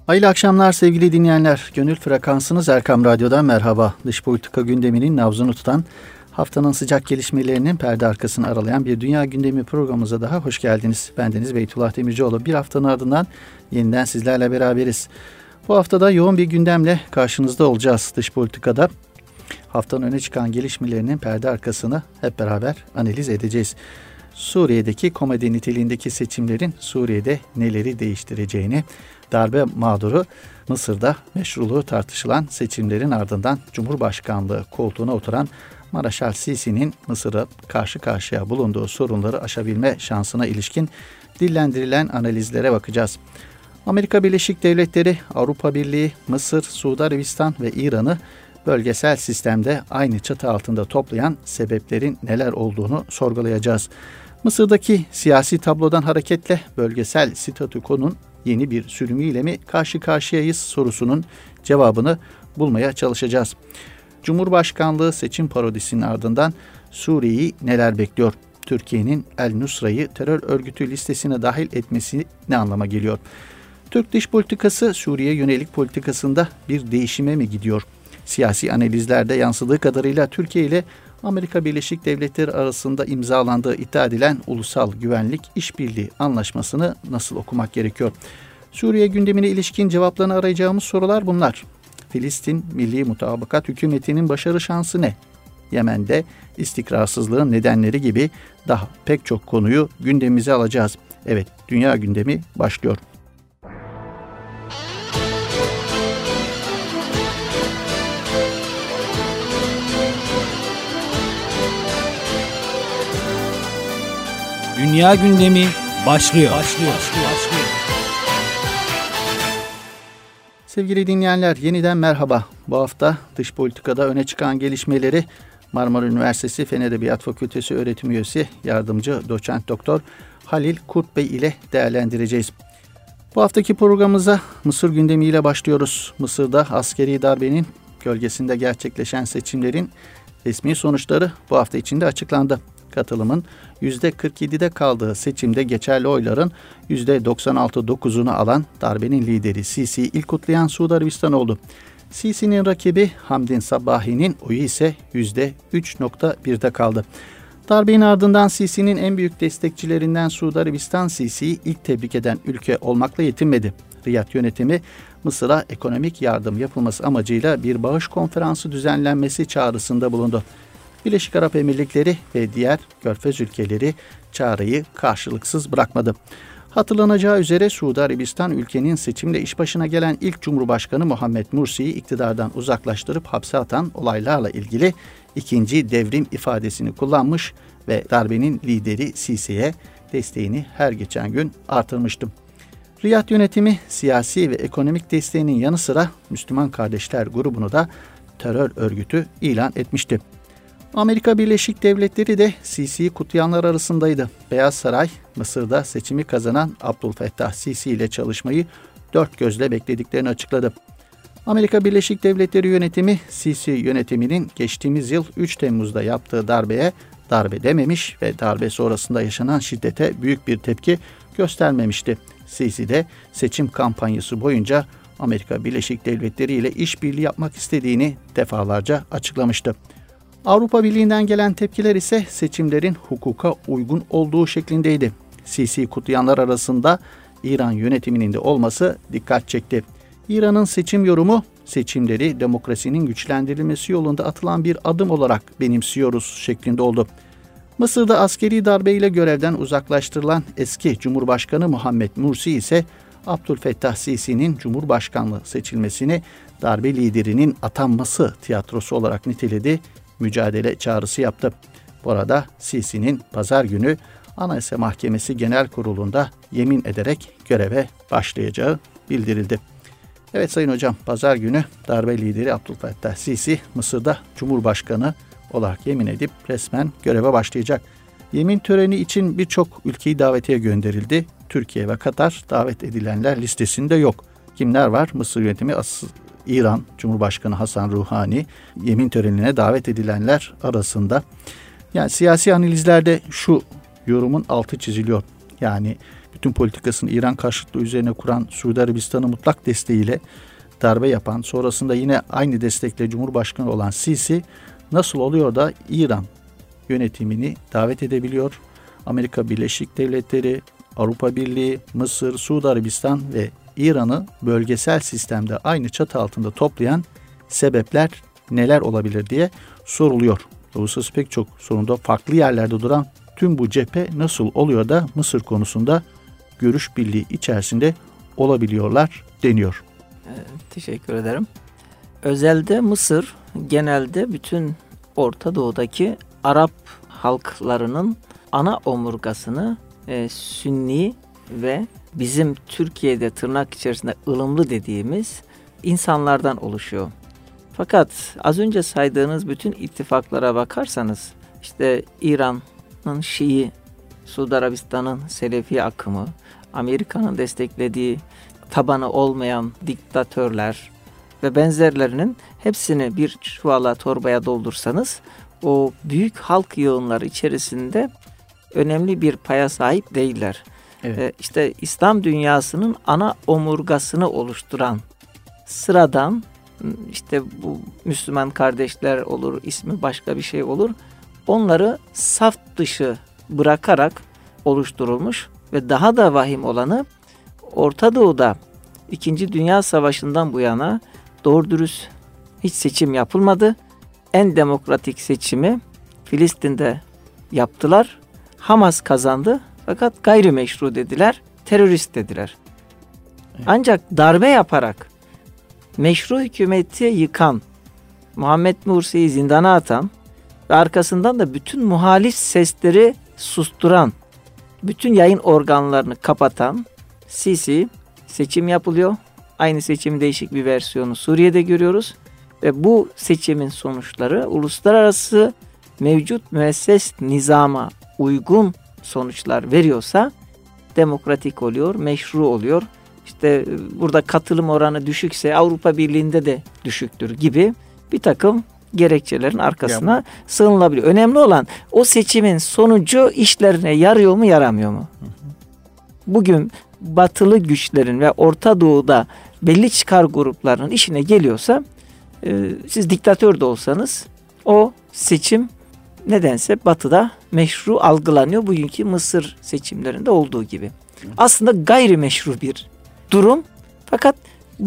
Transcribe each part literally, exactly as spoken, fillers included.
Hayırlı akşamlar sevgili dinleyenler. Gönül frekansınız Erkam Radyo'dan merhaba. Dış politika gündeminin nabzını tutan, haftanın sıcak gelişmelerinin perde arkasını aralayan bir dünya gündemi programımıza daha hoş geldiniz. Bendeniz Beytullah Demircioğlu. Bir haftanın ardından yeniden sizlerle beraberiz. Bu haftada yoğun bir gündemle karşınızda olacağız dış politikada. Haftanın öne çıkan gelişmelerinin perde arkasını hep beraber analiz edeceğiz. Suriye'deki komedi niteliğindeki seçimlerin Suriye'de neleri değiştireceğini, darbe mağduru Mısır'da meşruluğu tartışılan seçimlerin ardından Cumhurbaşkanlığı koltuğuna oturan Mareşal Sisi'nin Mısır'a karşı karşıya bulunduğu sorunları aşabilme şansına ilişkin dillendirilen analizlere bakacağız. Amerika Birleşik Devletleri, Avrupa Birliği, Mısır, Suudi Arabistan ve İran'ı bölgesel sistemde aynı çatı altında toplayan sebeplerin neler olduğunu sorgulayacağız. Mısır'daki siyasi tablodan hareketle bölgesel statükonun yeni bir sürümüyle mi karşı karşıyayız sorusunun cevabını bulmaya çalışacağız. Cumhurbaşkanlığı seçim parodisinin ardından Suriye'yi neler bekliyor? Türkiye'nin El Nusra'yı terör örgütü listesine dahil etmesi ne anlama geliyor? Türk dış politikası Suriye yönelik politikasında bir değişime mi gidiyor? Siyasi analizlerde yansıdığı kadarıyla Türkiye ile Amerika Birleşik Devletleri arasında imzalandığı iddia edilen Ulusal Güvenlik İşbirliği Anlaşması'nı nasıl okumak gerekiyor? Suriye gündemine ilişkin cevaplarını arayacağımız sorular bunlar. Filistin Milli Mutabakat Hükümeti'nin başarı şansı ne? Yemen'de istikrarsızlığın nedenleri gibi daha pek çok konuyu gündemimize alacağız. Evet, dünya gündemi başlıyor. Dünya gündemi başlıyor. Başlıyor. Başlıyor. Başlıyor. Sevgili dinleyenler, yeniden merhaba. Bu hafta dış politikada öne çıkan gelişmeleri Marmara Üniversitesi Fen Edebiyat Fakültesi öğretim üyesi yardımcı doçent doktor Halil Kurt Bey ile değerlendireceğiz. Bu haftaki programımıza Mısır gündemiyle başlıyoruz. Mısır'da askeri darbenin gölgesinde gerçekleşen seçimlerin resmi sonuçları bu hafta içinde açıklandı. Katılımın yüzde kırk yedide kaldığı seçimde geçerli oyların yüzde doksan altı virgül dokuzunu alan darbenin lideri Sisi'yi ilk kutlayan Suudi Arabistan oldu. Sisi'nin rakibi Hamdin Sabbahi'nin oyu ise yüzde üç virgül birde kaldı. Darbenin ardından Sisi'nin en büyük destekçilerinden Suudi Arabistan Sisi'yi ilk tebrik eden ülke olmakla yetinmedi. Riyad yönetimi Mısır'a ekonomik yardım yapılması amacıyla bir bağış konferansı düzenlenmesi çağrısında bulundu. Birleşik Arap Emirlikleri ve diğer Körfez ülkeleri çağrıyı karşılıksız bırakmadı. Hatırlanacağı üzere Suudi Arabistan ülkenin seçimle iş başına gelen ilk Cumhurbaşkanı Muhammed Mursi'yi iktidardan uzaklaştırıp hapse atan olaylarla ilgili ikinci devrim ifadesini kullanmış ve darbenin lideri Sisi'ye desteğini her geçen gün artırmıştı. Riyad yönetimi siyasi ve ekonomik desteğinin yanı sıra Müslüman Kardeşler grubunu da terör örgütü ilan etmişti. Amerika Birleşik Devletleri de Sisi'yi kutlayanlar arasındaydı. Beyaz Saray, Mısır'da seçimi kazanan Abdülfettah Sisi ile çalışmayı dört gözle beklediklerini açıkladı. Amerika Birleşik Devletleri yönetimi, Sisi yönetiminin geçtiğimiz yıl üç Temmuz'da yaptığı darbeye darbe dememiş ve darbe sonrasında yaşanan şiddete büyük bir tepki göstermemişti. Sisi de seçim kampanyası boyunca Amerika Birleşik Devletleri ile işbirliği yapmak istediğini defalarca açıklamıştı. Avrupa Birliği'nden gelen tepkiler ise seçimlerin hukuka uygun olduğu şeklindeydi. Sisi'yi kutlayanlar arasında İran yönetiminin de olması dikkat çekti. İran'ın seçim yorumu, seçimleri demokrasinin güçlendirilmesi yolunda atılan bir adım olarak benimsiyoruz şeklinde oldu. Mısır'da askeri darbeyle görevden uzaklaştırılan eski Cumhurbaşkanı Muhammed Mursi ise Abdülfettah Sisi'nin Cumhurbaşkanlığı seçilmesini darbe liderinin atanması tiyatrosu olarak niteledi, mücadele çağrısı yaptı. Bu arada Sisi'nin pazar günü Anayasa Mahkemesi Genel Kurulu'nda yemin ederek göreve başlayacağı bildirildi. Evet sayın hocam, pazar günü darbe lideri Abdülfettah Sisi Mısır'da Cumhurbaşkanı olarak yemin edip resmen göreve başlayacak. Yemin töreni için birçok ülkeyi davetiye gönderildi. Türkiye ve Katar davet edilenler listesinde yok. Kimler var? Mısır yönetimi, asıl İran Cumhurbaşkanı Hasan Ruhani yemin törenine davet edilenler arasında. Yani siyasi analizlerde şu yorumun altı çiziliyor. Yani bütün politikasını İran karşıtlığı üzerine kuran Suudi Arabistan'ın mutlak desteğiyle darbe yapan, sonrasında yine aynı destekle Cumhurbaşkanı olan Sisi nasıl oluyor da İran yönetimini davet edebiliyor? Amerika Birleşik Devletleri, Avrupa Birliği, Mısır, Suudi Arabistan ve İran'ı bölgesel sistemde aynı çatı altında toplayan sebepler neler olabilir diye soruluyor. Uluslararası pek çok sorunda farklı yerlerde duran tüm bu cephe nasıl oluyor da Mısır konusunda görüş birliği içerisinde olabiliyorlar deniyor. Evet, teşekkür ederim. Özelde Mısır genelde bütün Orta Doğu'daki Arap halklarının ana omurgasını e, Sünni ve bizim Türkiye'de tırnak içerisinde ılımlı dediğimiz insanlardan oluşuyor. Fakat az önce saydığınız bütün ittifaklara bakarsanız işte İran'ın Şii, Suudi Arabistan'ın Selefi akımı, Amerika'nın desteklediği tabanı olmayan diktatörler ve benzerlerinin hepsini bir çuvala torbaya doldursanız o büyük halk yığınları içerisinde önemli bir paya sahip değiller. Evet. Ee, işte İslam dünyasının ana omurgasını oluşturan sıradan işte bu Müslüman kardeşler olur, ismi başka bir şey olur. Onları saf dışı bırakarak oluşturulmuş ve daha da vahim olanı Orta Doğu'da İkinci Dünya Savaşı'ndan bu yana doğru dürüst hiç seçim yapılmadı. En demokratik seçimi Filistin'de yaptılar. Hamas kazandı fakat gayrimeşru dediler, terörist dediler. Evet. Ancak darbe yaparak meşru hükümeti yıkan, Muhammed Mursi'yi zindana atan ve arkasından da bütün muhalif sesleri susturan, bütün yayın organlarını kapatan Sisi seçim yapılıyor. Aynı seçimin değişik bir versiyonu Suriye'de görüyoruz. Ve bu seçimin sonuçları uluslararası mevcut müesses nizama uygun sonuçlar veriyorsa demokratik oluyor, meşru oluyor. İşte burada katılım oranı düşükse Avrupa Birliği'nde de düşüktür gibi bir takım gerekçelerin arkasına ya, sığınılabiliyor. Önemli olan o seçimin sonucu işlerine yarıyor mu yaramıyor mu? Hı hı. Bugün batılı güçlerin ve Orta Doğu'da belli çıkar gruplarının işine geliyorsa e, siz diktatör de olsanız o seçim nedense batıda meşru algılanıyor. Bugünkü Mısır seçimlerinde olduğu gibi. Aslında gayrimeşru bir durum. Fakat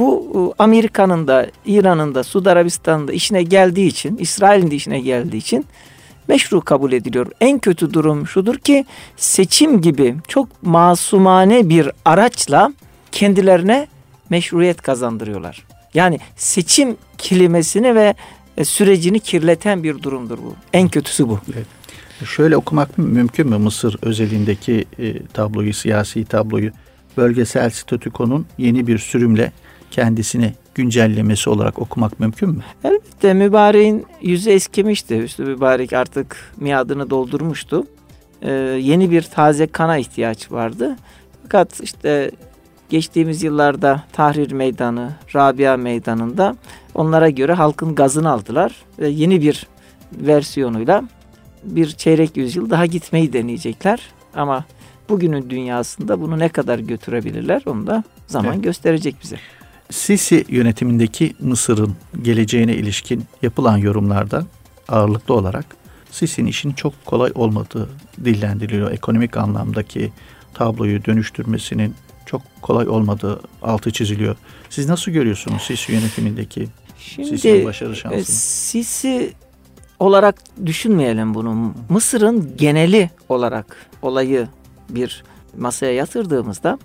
bu Amerika'nın da, İran'ın da, Suudi Arabistan'ın da işine geldiği için, İsrail'in de işine geldiği için meşru kabul ediliyor. En kötü durum şudur ki seçim gibi çok masumane bir araçla kendilerine meşruiyet kazandırıyorlar. Yani seçim kelimesini ve sürecini kirleten bir durumdur bu. En kötüsü bu. Evet. Şöyle okumak mümkün mü Mısır özelindeki e, tabloyu, siyasi tabloyu? Bölgesel statükonun yeni bir sürümle kendisini güncellemesi olarak okumak mümkün mü? Elbette mübareğin yüzü eskimişti. Hüsnü Mübarek artık miadını doldurmuştu. Ee, yeni bir taze kana ihtiyaç vardı. Fakat işte geçtiğimiz yıllarda Tahrir Meydanı, Rabia Meydanı'nda onlara göre halkın gazını aldılar. Ve yeni bir versiyonuyla bir çeyrek yüzyıl daha gitmeyi deneyecekler. Ama bugünün dünyasında bunu ne kadar götürebilirler onu da zaman evet. gösterecek bize. Sisi yönetimindeki Mısır'ın geleceğine ilişkin yapılan yorumlarda ağırlıklı olarak Sisi'nin işinin çok kolay olmadığı dillendiriliyor. Ekonomik anlamdaki tabloyu dönüştürmesinin çok kolay olmadığı altı çiziliyor. Siz nasıl görüyorsunuz Sisi yönetimindeki Sisi'nin başarı şansını? Sisi olarak düşünmeyelim bunu. Mısır'ın geneli olarak olayı bir masaya yatırdığımızda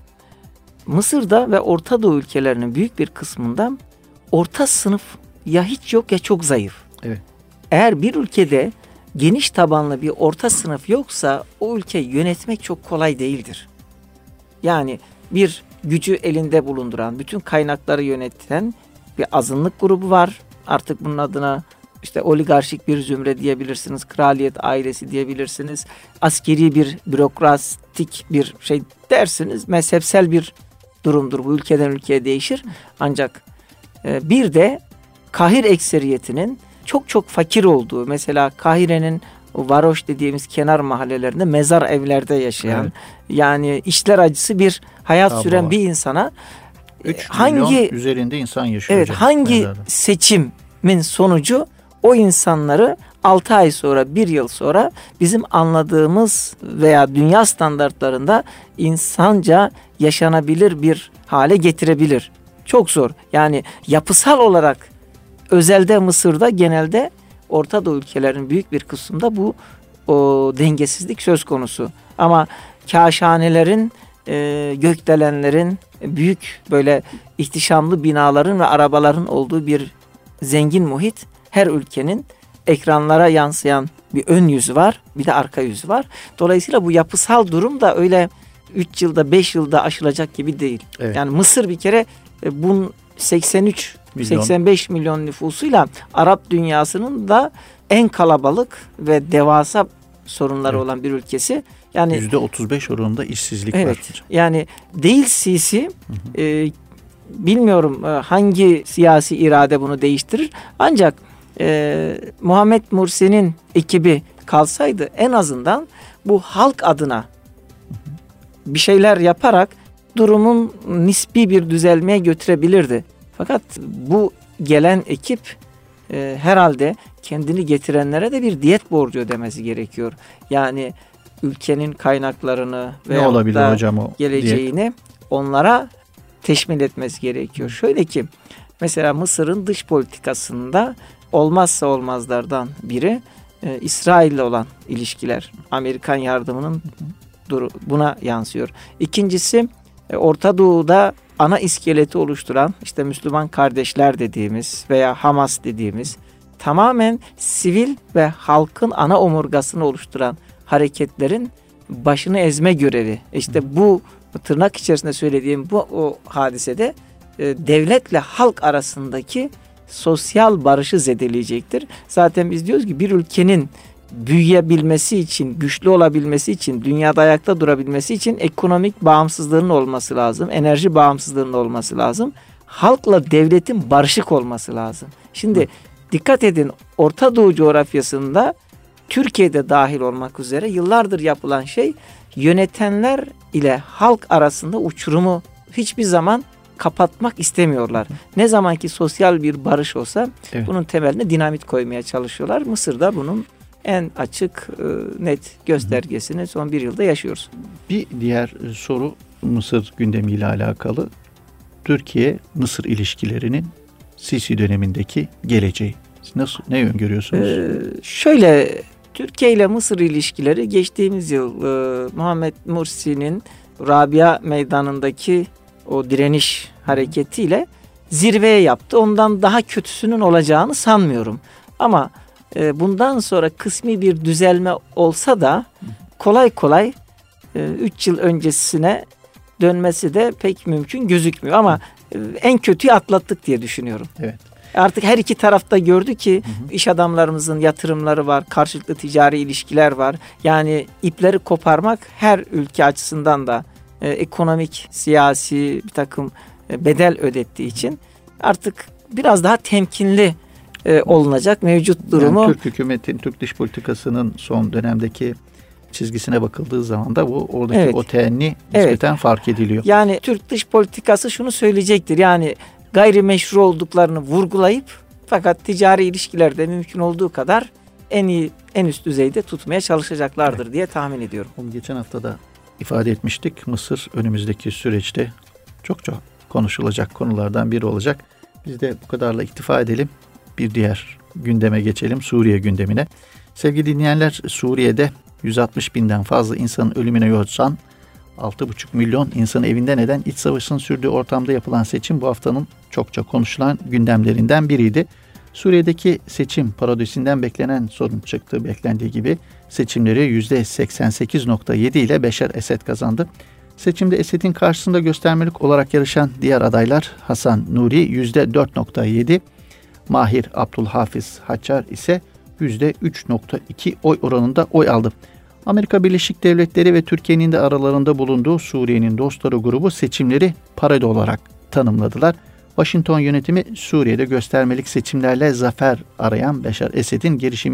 Mısır'da ve Orta Doğu ülkelerinin büyük bir kısmında orta sınıf ya hiç yok ya çok zayıf. Evet. Eğer bir ülkede geniş tabanlı bir orta sınıf yoksa o ülkeyi yönetmek çok kolay değildir. Yani bir gücü elinde bulunduran, bütün kaynakları yöneten bir azınlık grubu var. Artık bunun adına işte oligarşik bir zümre diyebilirsiniz, kraliyet ailesi diyebilirsiniz, askeri bir bürokratik bir şey dersiniz, mezhepsel bir durumdur. Bu ülkeden ülkeye değişir. Ancak e, bir de Kahire ekseriyetinin çok çok fakir olduğu, mesela Kahire'nin o varoş dediğimiz kenar mahallelerinde, mezar evlerde yaşayan, evet. yani içler acısı bir hayat Tablo süren var. bir insana üç hangi milyon üzerinde insan yaşıyor. evet hocam. hangi Mezarda. seçimin sonucu o insanları altı ay sonra, bir yıl sonra bizim anladığımız veya dünya standartlarında insanca yaşanabilir bir hale getirebilir? Çok zor. Yani yapısal olarak özelde Mısır'da, genelde Orta Doğu ülkelerinin büyük bir kısmında bu o dengesizlik söz konusu. Ama kâşhanelerin, e, gökdelenlerin, büyük böyle ihtişamlı binaların ve arabaların olduğu bir zengin muhit, her ülkenin ekranlara yansıyan bir ön yüzü var, bir de arka yüzü var. Dolayısıyla bu yapısal durum da öyle üç yılda, beş yılda aşılacak gibi değil. Evet. Yani Mısır bir kere e, bunun seksen üç Milyon. seksen beş milyon nüfusuyla Arap dünyasının da en kalabalık ve devasa sorunları evet. olan bir ülkesi. Yani yüzde otuz beş oranında işsizlik evet, var hocam. yani değil Sisi, e, bilmiyorum e, hangi siyasi irade bunu değiştirir. Ancak e, Muhammed Mursi'nin ekibi kalsaydı en azından bu halk adına bir şeyler yaparak durumun nispi bir düzelmeye götürebilirdi. Fakat bu gelen ekip e, herhalde kendini getirenlere de bir diyet borcu ödemesi gerekiyor. Yani ülkenin kaynaklarını Ne veya olabilir da hocam o geleceğini diyet? onlara teşmil etmesi gerekiyor. Şöyle ki mesela Mısır'ın dış politikasında olmazsa olmazlardan biri e, İsrail'le olan ilişkiler. Amerikan yardımının buna yansıyor. İkincisi e, Orta Doğu'da ana iskeleti oluşturan işte Müslüman kardeşler dediğimiz veya Hamas dediğimiz tamamen sivil ve halkın ana omurgasını oluşturan hareketlerin başını ezme görevi. İşte bu tırnak içerisinde söylediğim bu o hadisede e, devletle halk arasındaki sosyal barışı zedeleyecektir. Zaten biz diyoruz ki bir ülkenin büyüyebilmesi için, güçlü olabilmesi için, dünyada ayakta durabilmesi için ekonomik bağımsızlığının olması lazım, enerji bağımsızlığının olması lazım. Halkla devletin barışık olması lazım. Şimdi Hı. dikkat edin, Orta Doğu coğrafyasında Türkiye'de dahil olmak üzere yıllardır yapılan şey, yönetenler ile halk arasında uçurumu hiçbir zaman kapatmak istemiyorlar. Hı. Ne zaman ki sosyal bir barış olsa evet. bunun temeline dinamit koymaya çalışıyorlar. Mısır'da bunun en açık, net göstergesini son bir yılda yaşıyoruz. Bir diğer soru Mısır gündemiyle alakalı. Türkiye-Mısır ilişkilerinin Sisi dönemindeki geleceği. Nasıl, ne öngörüyorsunuz? Ee, şöyle, Türkiye ile Mısır ilişkileri geçtiğimiz yıl e, Muhammed Mursi'nin Rabia Meydanı'ndaki o direniş hareketiyle zirveye yaptı. Ondan daha kötüsünün olacağını sanmıyorum. Ama e, bundan sonra kısmi bir düzelme olsa da kolay kolay üç yıl öncesine dönmesi de pek mümkün gözükmüyor. Ama e, en kötüyü atlattık diye düşünüyorum. Evet. Artık her iki tarafta gördü ki hı hı. iş adamlarımızın yatırımları var, karşılıklı ticari ilişkiler var. Yani ipleri koparmak her ülke açısından da e, ekonomik, siyasi bir takım e, bedel ödettiği için artık biraz daha temkinli e, olunacak mevcut durumu. Yani Türk hükümetin, Türk dış politikasının son dönemdeki çizgisine bakıldığı zaman da bu oradaki evet. o teenni nispeten evet. fark ediliyor. Yani Türk dış politikası şunu söyleyecektir. Yani gayrimeşru olduklarını vurgulayıp fakat ticari ilişkilerde mümkün olduğu kadar en iyi, en üst düzeyde tutmaya çalışacaklardır evet. diye tahmin ediyorum. Onu geçen hafta da ifade etmiştik. Mısır önümüzdeki süreçte çok çok konuşulacak konulardan biri olacak. Biz de bu kadarla iktifa edelim. Bir diğer gündeme geçelim. Suriye gündemine. Sevgili dinleyenler, Suriye'de yüz altmış binden fazla insanın ölümüne yol açan altı buçuk milyon insanı evinden eden iç savaşın sürdüğü ortamda yapılan seçim bu haftanın çokça konuşulan gündemlerinden biriydi. Suriye'deki seçim parodisinden beklenen sonuç çıktı. Beklendiği gibi seçimleri yüzde seksen sekiz virgül yedi ile Beşar Esed kazandı. Seçimde Esed'in karşısında göstermelik olarak yarışan diğer adaylar Hasan Nuri yüzde dört virgül yedi, Mahir Abdülhafiz Haçar ise yüzde üç virgül iki oy oranında oy aldı. Amerika Birleşik Devletleri ve Türkiye'nin de aralarında bulunduğu Suriye'nin Dostları grubu seçimleri parodi olarak tanımladılar. Washington yönetimi Suriye'de göstermelik seçimlerle zafer arayan Beşar Esed'in girişimini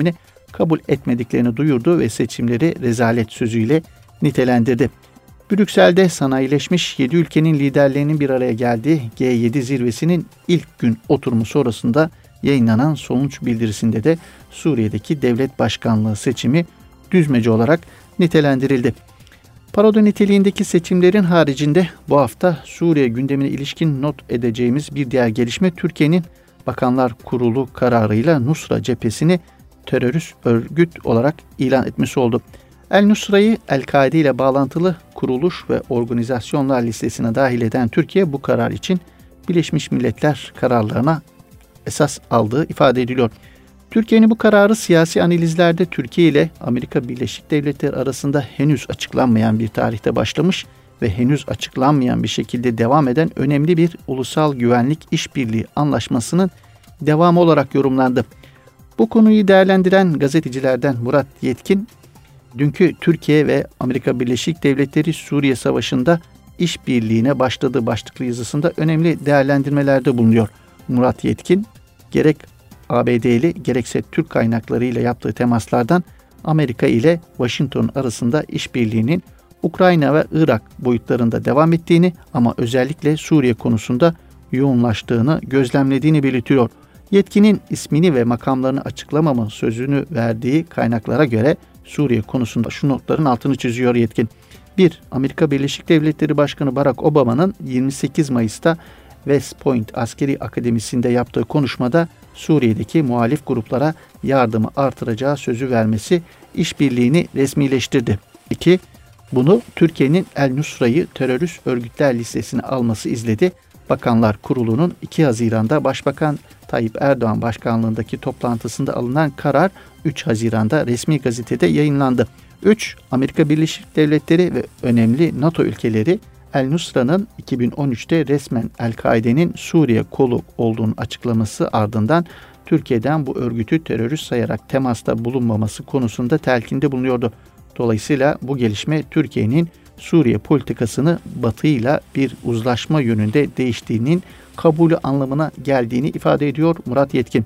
kabul etmediklerini duyurdu ve seçimleri rezalet sözüyle nitelendirdi. Brüksel'de sanayileşmiş yedi ülkenin liderlerinin bir araya geldiği G yedi zirvesinin ilk gün oturumu sonrasında yayınlanan sonuç bildirisinde de Suriye'deki devlet başkanlığı seçimi düzmece olarak nitelendirildi. Parodi niteliğindeki seçimlerin haricinde bu hafta Suriye gündemine ilişkin not edeceğimiz bir diğer gelişme Türkiye'nin Bakanlar Kurulu kararıyla Nusra cephesini terörist örgüt olarak ilan etmesi oldu. El-Nusra'yı El-Kaide ile bağlantılı kuruluş ve organizasyonlar listesine dahil eden Türkiye bu karar için Birleşmiş Milletler kararlarına esas aldığı ifade ediliyor. Türkiye'nin bu kararı siyasi analizlerde Türkiye ile Amerika Birleşik Devletleri arasında henüz açıklanmayan bir tarihte başlamış ve henüz açıklanmayan bir şekilde devam eden önemli bir ulusal güvenlik işbirliği anlaşmasının devamı olarak yorumlandı. Bu konuyu değerlendiren gazetecilerden Murat Yetkin, dünkü Türkiye ve Amerika Birleşik Devletleri Suriye Savaşı'nda işbirliğine başladığı başlıklı yazısında önemli değerlendirmelerde bulunuyor. Murat Yetkin, gerek A B D'li gerekse Türk kaynaklarıyla yaptığı temaslardan Amerika ile Washington arasında işbirliğinin Ukrayna ve Irak boyutlarında devam ettiğini ama özellikle Suriye konusunda yoğunlaştığını gözlemlediğini belirtiyor. Yetkinin ismini ve makamlarını açıklamama sözünü verdiği kaynaklara göre Suriye konusunda şu notların altını çiziyor Yetkin. bir. Amerika Birleşik Devletleri Başkanı Barack Obama'nın yirmi sekiz Mayıs'ta West Point Askeri Akademisi'nde yaptığı konuşmada Suriye'deki muhalif gruplara yardımı artıracağı sözü vermesi işbirliğini resmileştirdi. iki. Bunu Türkiye'nin El-Nusra'yı terörist örgütler listesine alması izledi. Bakanlar Kurulu'nun iki Haziran'da Başbakan Tayyip Erdoğan başkanlığındaki toplantısında alınan karar üç Haziran'da resmi gazetede yayınlandı. üç. Amerika Birleşik Devletleri ve önemli NATO ülkeleri El-Nusra'nın iki bin on üçte resmen El-Kaide'nin Suriye kolu olduğunu açıklaması ardından Türkiye'den bu örgütü terörist sayarak temasta bulunmaması konusunda telkinde bulunuyordu. Dolayısıyla bu gelişme Türkiye'nin Suriye politikasını Batı'yla bir uzlaşma yönünde değiştiğinin kabulü anlamına geldiğini ifade ediyor Murat Yetkin.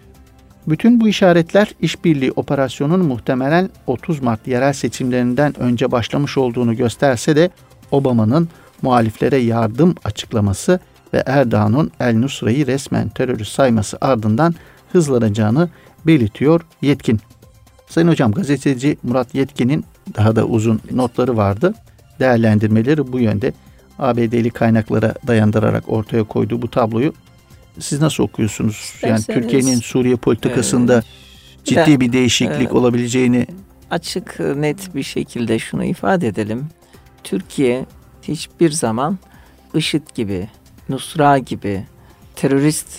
Bütün bu işaretler işbirliği operasyonunun muhtemelen otuz Mart yerel seçimlerinden önce başlamış olduğunu gösterse de Obama'nın muhaliflere yardım açıklaması ve Erdoğan'ın El-Nusra'yı resmen terörist sayması ardından hızlanacağını belirtiyor Yetkin. Sayın Hocam, gazeteci Murat Yetkin'in daha da uzun notları vardı. Değerlendirmeleri bu yönde. A B D'li kaynaklara dayandırarak ortaya koyduğu bu tabloyu siz nasıl okuyorsunuz? Yani Türkiye'nin Suriye politikasında e, ciddi de, bir değişiklik e, olabileceğini açık net bir şekilde şunu ifade edelim. Türkiye hiçbir zaman IŞİD gibi, Nusra gibi terörist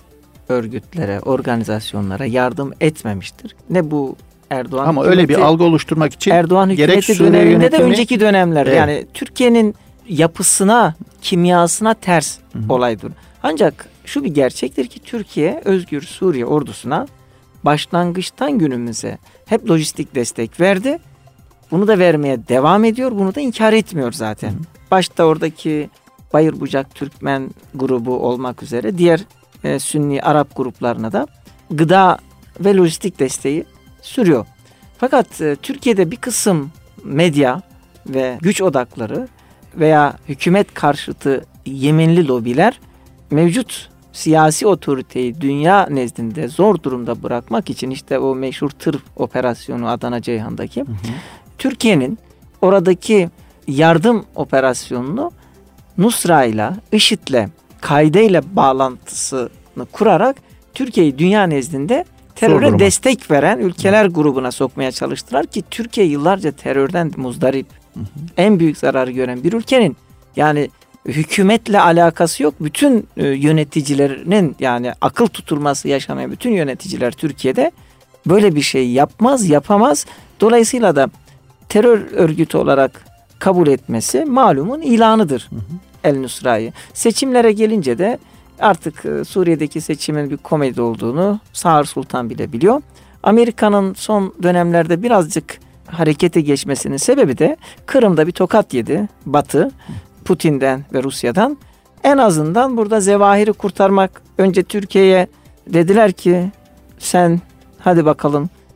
örgütlere, organizasyonlara yardım etmemiştir. Ne bu Erdoğan ama öyle bir algı oluşturmak için Erdoğan hükümeti döneminde yönetimi, de önceki dönemlerde evet. Yani Türkiye'nin yapısına, kimyasına ters hı hı. olaydır. Ancak şu bir gerçektir ki Türkiye Özgür Suriye ordusuna başlangıçtan günümüze hep lojistik destek verdi. Bunu da vermeye devam ediyor. Bunu da inkar etmiyor zaten. Hı hı. Başta oradaki Bayır Bucak Türkmen grubu olmak üzere diğer e, Sünni Arap gruplarına da gıda ve lojistik desteği sürüyor. Fakat e, Türkiye'de bir kısım medya ve güç odakları veya hükümet karşıtı Yemenli lobiler mevcut siyasi otoriteyi dünya nezdinde zor durumda bırakmak için işte o meşhur tır operasyonu Adana Ceyhan'daki hı hı. Türkiye'nin oradaki yardım operasyonunu Nusra'yla, IŞİD'le, Kaide'yle bağlantısını kurarak Türkiye'yi dünya nezdinde teröre destek veren ülkeler hı. grubuna sokmaya çalıştılar ki Türkiye yıllarca terörden muzdarip, hı hı. en büyük zararı gören bir ülkenin yani hükümetle alakası yok. Bütün e, yöneticilerinin yani akıl tutulması yaşamayan bütün yöneticiler Türkiye'de böyle bir şey yapmaz, yapamaz. Dolayısıyla da terör örgütü olarak kabul etmesi malumun ilanıdır hı hı. El-Nusra'yı. Seçimlere gelince de artık e, Suriye'deki seçimin bir komedi olduğunu Sağır Sultan bile biliyor. Amerika'nın son dönemlerde birazcık harekete geçmesinin sebebi de Kırım'da bir tokat yedi Batı. Putin'den ve Rusya'dan. En azından burada zevahiri kurtarmak. Önce Türkiye'ye dediler ki sen hadi bakalım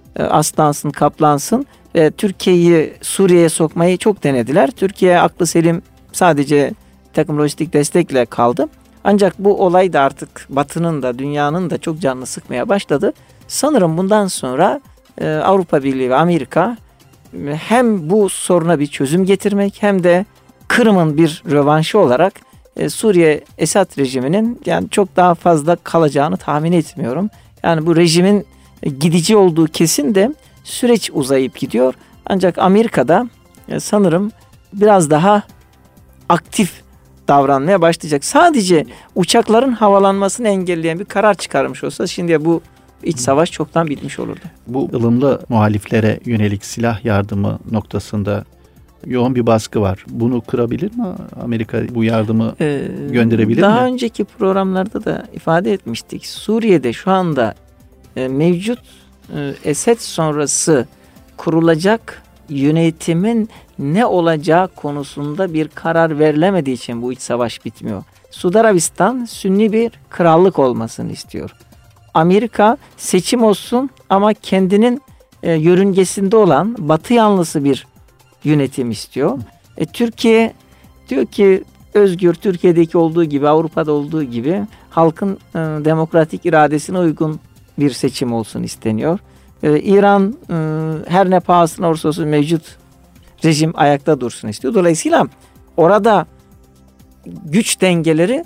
e, aslansın, kaplansın. E, Türkiye'yi Suriye'ye sokmayı çok denediler. Türkiye aklı selim sadece takım lojistik destekle kaldı. Ancak bu olay da artık Batı'nın da dünyanın da çok canını sıkmaya başladı. Sanırım bundan sonra e, Avrupa Birliği ve Amerika e, hem bu soruna bir çözüm getirmek hem de Kırım'ın bir rövanşı olarak e, Suriye Esad rejiminin yani çok daha fazla kalacağını tahmin etmiyorum. Yani bu rejimin e, gidici olduğu kesin de süreç uzayıp gidiyor. Ancak Amerika'da e, sanırım biraz daha aktif davranmaya başlayacak. Sadece uçakların havalanmasını engelleyen bir karar çıkarmış olsa şimdi bu iç savaş çoktan bitmiş olurdu. Bu ılımlı muhaliflere yönelik silah yardımı noktasında yoğun bir baskı var. Bunu kırabilir mi Amerika, bu yardımı ee, gönderebilir daha mi? Daha önceki programlarda da ifade etmiştik. Suriye'de şu anda e, mevcut e, Esed sonrası kurulacak yönetimin ne olacağı konusunda bir karar verilemediği için bu iç savaş bitmiyor. Suudi Arabistan Sünni bir krallık olmasını istiyor. Amerika seçim olsun ama kendinin e, yörüngesinde olan Batı yanlısı bir yönetim istiyor. E, Türkiye diyor ki özgür, Türkiye'deki olduğu gibi, Avrupa'da olduğu gibi halkın e, demokratik iradesine uygun bir seçim olsun isteniyor. E, İran e, her ne pahasına olursa olsun mevcut rejim ayakta dursun istiyor. Dolayısıyla orada güç dengeleri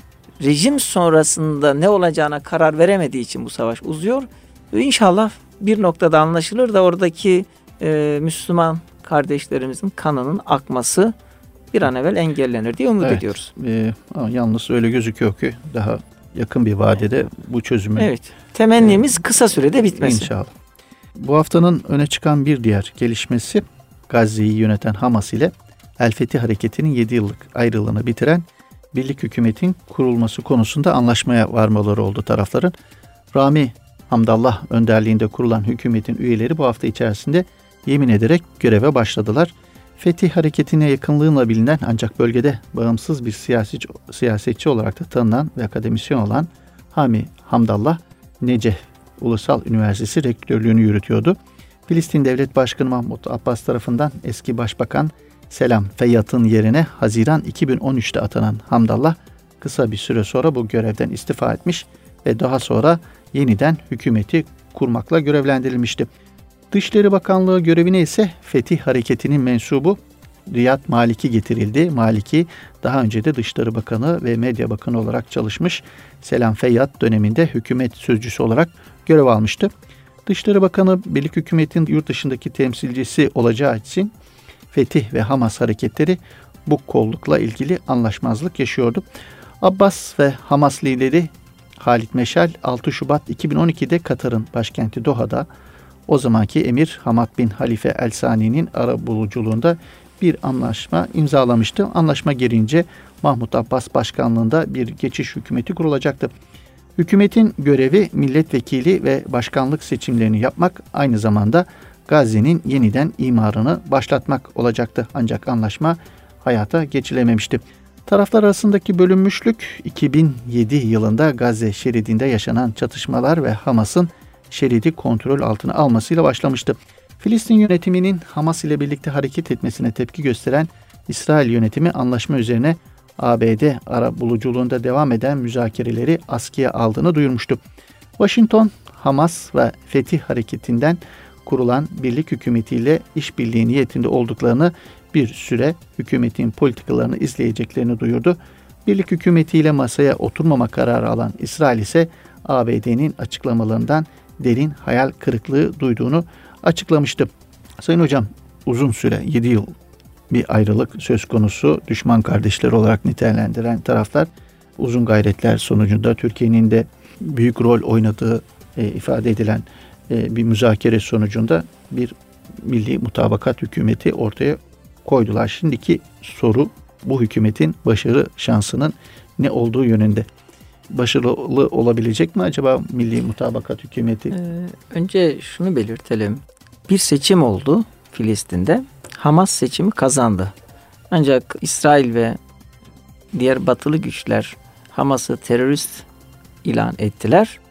rejim sonrasında ne olacağına karar veremediği için bu savaş uzuyor. Ve İnşallah bir noktada anlaşılır da oradaki e, Müslüman kardeşlerimizin kanının akması bir an evvel engellenir diye umut evet, ediyoruz. E, yalnız öyle gözüküyor ki daha yakın bir vadede bu çözümün. Evet. Temennimiz e, kısa sürede bitmesi. İnşallah. Bu haftanın öne çıkan bir diğer gelişmesi Gazze'yi yöneten Hamas ile El-Fethi hareketinin yedi yıllık ayrılığını bitiren birlik hükümetin kurulması konusunda anlaşmaya varmaları oldu tarafların. Rami Hamdallah önderliğinde kurulan hükümetin üyeleri bu hafta içerisinde yemin ederek göreve başladılar. Fetih hareketine yakınlığıyla bilinen ancak bölgede bağımsız bir siyasi, siyasetçi olarak da tanınan ve akademisyen olan Hami Hamdallah, Necef Ulusal Üniversitesi rektörlüğünü yürütüyordu. Filistin Devlet Başkanı Mahmut Abbas tarafından eski Başbakan Selam Feyyat'ın yerine Haziran iki bin on üçte atanan Hamdallah kısa bir süre sonra bu görevden istifa etmiş ve daha sonra yeniden hükümeti kurmakla görevlendirilmişti. Dışişleri Bakanlığı görevine ise Fetih Hareketi'nin mensubu Riyad Maliki getirildi. Maliki daha önce de Dışişleri Bakanı ve Medya Bakanı olarak çalışmış. Selam Feyyat döneminde hükümet sözcüsü olarak görev almıştı. Dışişleri Bakanı birlik hükümetin yurt dışındaki temsilcisi olacağı için Fetih ve Hamas hareketleri bu kollukla ilgili anlaşmazlık yaşıyordu. Abbas ve Hamas lideri Halit Meşal altı Şubat iki bin on ikide Katar'ın başkenti Doha'da o zamanki emir Hamad bin Halife El Sani'nin arabuluculuğunda bir anlaşma imzalamıştı. Anlaşma gelince Mahmut Abbas başkanlığında bir geçiş hükümeti kurulacaktı. Hükümetin görevi milletvekili ve başkanlık seçimlerini yapmak, aynı zamanda Gazze'nin yeniden imarını başlatmak olacaktı. Ancak anlaşma hayata geçilememişti. Taraflar arasındaki bölünmüşlük iki bin yedi yılında Gazze şeridinde yaşanan çatışmalar ve Hamas'ın şeridi kontrol altına almasıyla başlamıştı. Filistin yönetiminin Hamas ile birlikte hareket etmesine tepki gösteren İsrail yönetimi anlaşma üzerine A B D arabuluculuğunda devam eden müzakereleri askıya aldığını duyurmuştu. Washington, Hamas ve Fetih hareketinden kurulan birlik hükümetiyle işbirliği niyetinde olduklarını, bir süre hükümetin politikalarını izleyeceklerini duyurdu. Birlik hükümetiyle masaya oturmama kararı alan İsrail ise A B D'nin açıklamalarından derin hayal kırıklığı duyduğunu açıklamıştı. Sayın Hocam, uzun süre yedi yıl bir ayrılık söz konusu, düşman kardeşler olarak nitelendiren taraflar uzun gayretler sonucunda Türkiye'nin de büyük rol oynadığı e, ifade edilen e, bir müzakere sonucunda bir milli mutabakat hükümeti ortaya koydular. Şimdiki soru bu hükümetin başarı şansının ne olduğu yönünde. Başarılı olabilecek mi acaba milli mutabakat hükümeti? Ee, önce şunu belirtelim. Bir seçim oldu Filistin'de. Hamas seçimi kazandı. Ancak İsrail ve diğer batılı güçler Hamas'ı terörist ilan ettiler.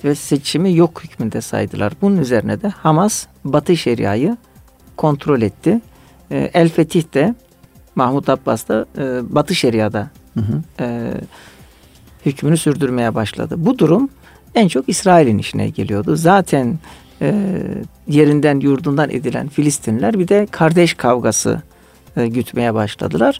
ve seçimi yok hükmünde saydılar. Bunun üzerine de Hamas Batı Şeria'yı kontrol etti. E, El Fetih de Mahmut Abbas da e, Batı Şeria'da hı hı. E, hükmünü sürdürmeye başladı. Bu durum en çok İsrail'in işine geliyordu. Zaten e, yerinden yurdundan edilen Filistinliler bir de kardeş kavgası e, gütmeye başladılar.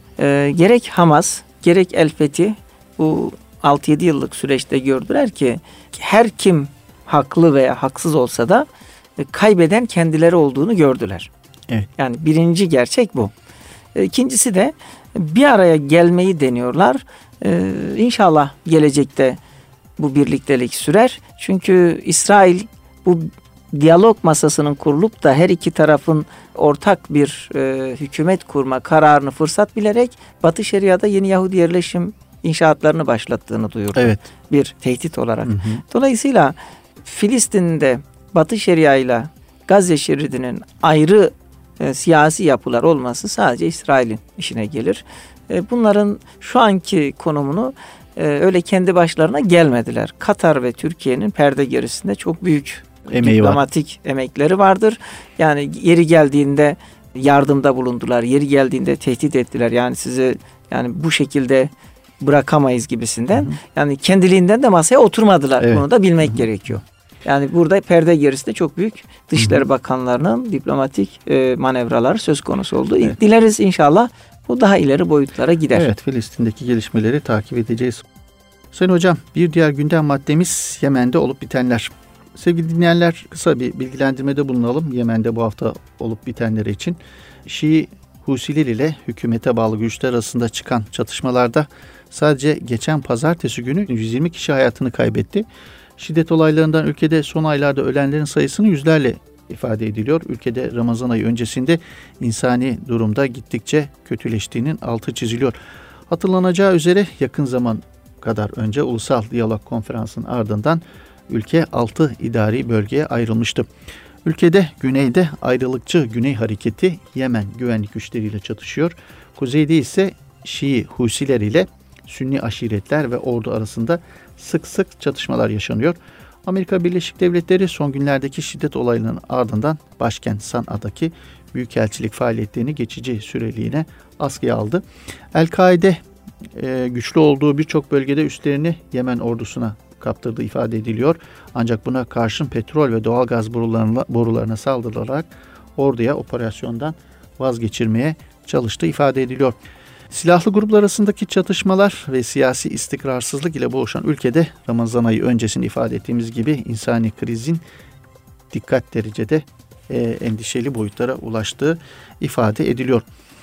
E, gerek Hamas gerek El Fetih bu altı yedi yıllık süreçte gördüler ki her kim haklı veya haksız olsa da e, kaybeden kendileri olduğunu gördüler. Evet. Yani birinci gerçek bu. E, ikincisi de bir araya gelmeyi deniyorlar. E, İnşallah gelecekte bu birliktelik sürer. Çünkü İsrail bu diyalog masasının kurulup da her iki tarafın ortak bir e, hükümet kurma kararını fırsat bilerek Batı Şeria'da yeni Yahudi yerleşim inşaatlarını başlattığını duyurdu. Evet. Bir tehdit olarak. Hı hı. Dolayısıyla Filistin'de Batı Şeria ile Gazze şeridinin ayrı e, siyasi yapılar olması sadece İsrail'in işine gelir. E, bunların şu anki konumunu e, öyle kendi başlarına gelmediler. Katar ve Türkiye'nin perde gerisinde çok büyük emeği diplomatik var. Emekleri vardır. Yani yeri geldiğinde yardımda bulundular. Yeri geldiğinde tehdit ettiler. Yani sizi yani bu şekilde bırakamayız gibisinden. Hı hı. Yani kendiliğinden de masaya oturmadılar. Evet. Bunu da bilmek hı hı. gerekiyor. Yani burada perde gerisinde çok büyük Dışişleri Bakanlarının diplomatik e, manevralar söz konusu oldu. Evet. Dileriz inşallah bu daha ileri boyutlara gider. Evet, Filistin'deki gelişmeleri takip edeceğiz. Sayın Hocam, bir diğer gündem maddemiz Yemen'de olup bitenler. Sevgili dinleyenler, kısa bir bilgilendirmede bulunalım Yemen'de bu hafta olup bitenleri için. Şii Husiler ile hükümete bağlı güçler arasında çıkan çatışmalarda sadece geçen pazartesi günü yüz yirmi kişi hayatını kaybetti. Şiddet olaylarından ülkede son aylarda ölenlerin sayısını yüzlerle ifade ediliyor. Ülkede Ramazan ayı öncesinde insani durumda gittikçe kötüleştiğinin altı çiziliyor. Hatırlanacağı üzere yakın zaman kadar önce Ulusal Diyalog Konferansı'nın ardından ülke altı idari bölgeye ayrılmıştı. Ülkede güneyde ayrılıkçı Güney Hareketi Yemen güvenlik güçleriyle çatışıyor. Kuzeyde ise Şii Husiler ile Sünni aşiretler ve ordu arasında sık sık çatışmalar yaşanıyor. Amerika Birleşik Devletleri son günlerdeki şiddet olaylarının ardından başkent San'a'daki büyükelçilik faaliyetlerini geçici süreliğine askıya aldı. El-Kaide e, güçlü olduğu birçok bölgede üslerini Yemen ordusuna kaptırdığı ifade ediliyor. Ancak buna karşın petrol ve doğalgaz borularına, borularına saldırılarak orduya operasyondan vazgeçirmeye çalıştığı ifade ediliyor. Silahlı gruplar arasındaki çatışmalar ve siyasi istikrarsızlık ile boğuşan ülkede Ramazan ayı öncesini ifade ettiğimiz gibi insani krizin dikkat derecede e, endişeli boyutlara ulaştığı ifade ediliyor.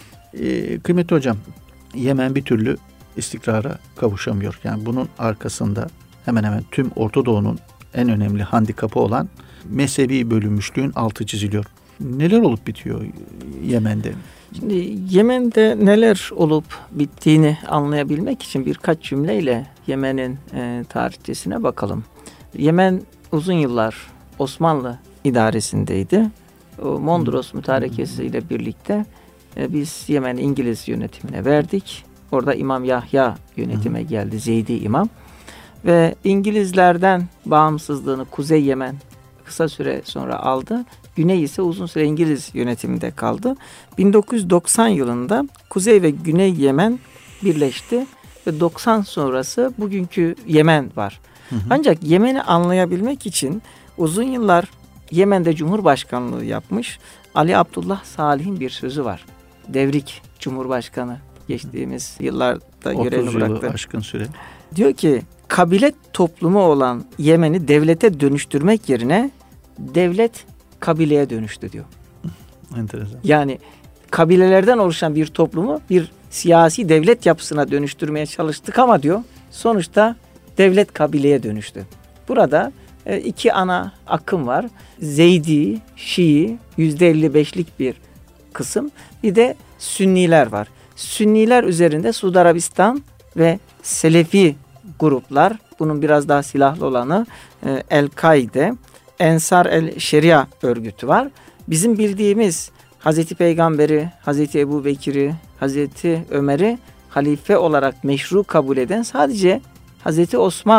E, kıymetli hocam, Yemen bir türlü istikrara kavuşamıyor. Yani bunun arkasında hemen hemen tüm Orta Doğu'nun en önemli handikapı olan mezhebi bölünmüşlüğün altı çiziliyor. Neler olup bitiyor Yemen'de? Şimdi Yemen'de neler olup bittiğini anlayabilmek için birkaç cümleyle Yemen'in e, tarihçesine bakalım. Yemen uzun yıllar Osmanlı idaresindeydi. O Mondros Mütarekesi ile birlikte e, biz Yemen'i İngiliz yönetimine verdik. Orada İmam Yahya yönetime geldi, Zeydi İmam. Ve İngilizlerden bağımsızlığını Kuzey Yemen kısa süre sonra aldı. Güney ise uzun süre İngiliz yönetiminde kaldı. bin dokuz yüz doksan yılında Kuzey ve Güney Yemen birleşti ve doksan sonrası bugünkü Yemen var. Hı hı. Ancak Yemen'i anlayabilmek için uzun yıllar Yemen'de Cumhurbaşkanlığı yapmış Ali Abdullah Salih'in bir sözü var. Devrik Cumhurbaşkanı geçtiğimiz yıllarda görevini bıraktı. otuz yılı aşkın süre. Diyor ki kabile toplumu olan Yemen'i devlete dönüştürmek yerine devlet kabileye dönüştü diyor. Enteresan. Yani kabilelerden oluşan bir toplumu bir siyasi devlet yapısına dönüştürmeye çalıştık ama diyor sonuçta devlet kabileye dönüştü. Burada iki ana akım var. Zeydi, Şii yüzde elli beşlik bir kısım. Bir de Sünniler var. Sünniler üzerinde Suudi Arabistan ve Selefi gruplar. Bunun biraz daha silahlı olanı El-Kaide, Ensar el-Şeria örgütü var. Bizim bildiğimiz Hazreti Peygamber'i, Hazreti Ebu Bekir'i, Hazreti Ömer'i halife olarak meşru kabul eden sadece Hazreti Osman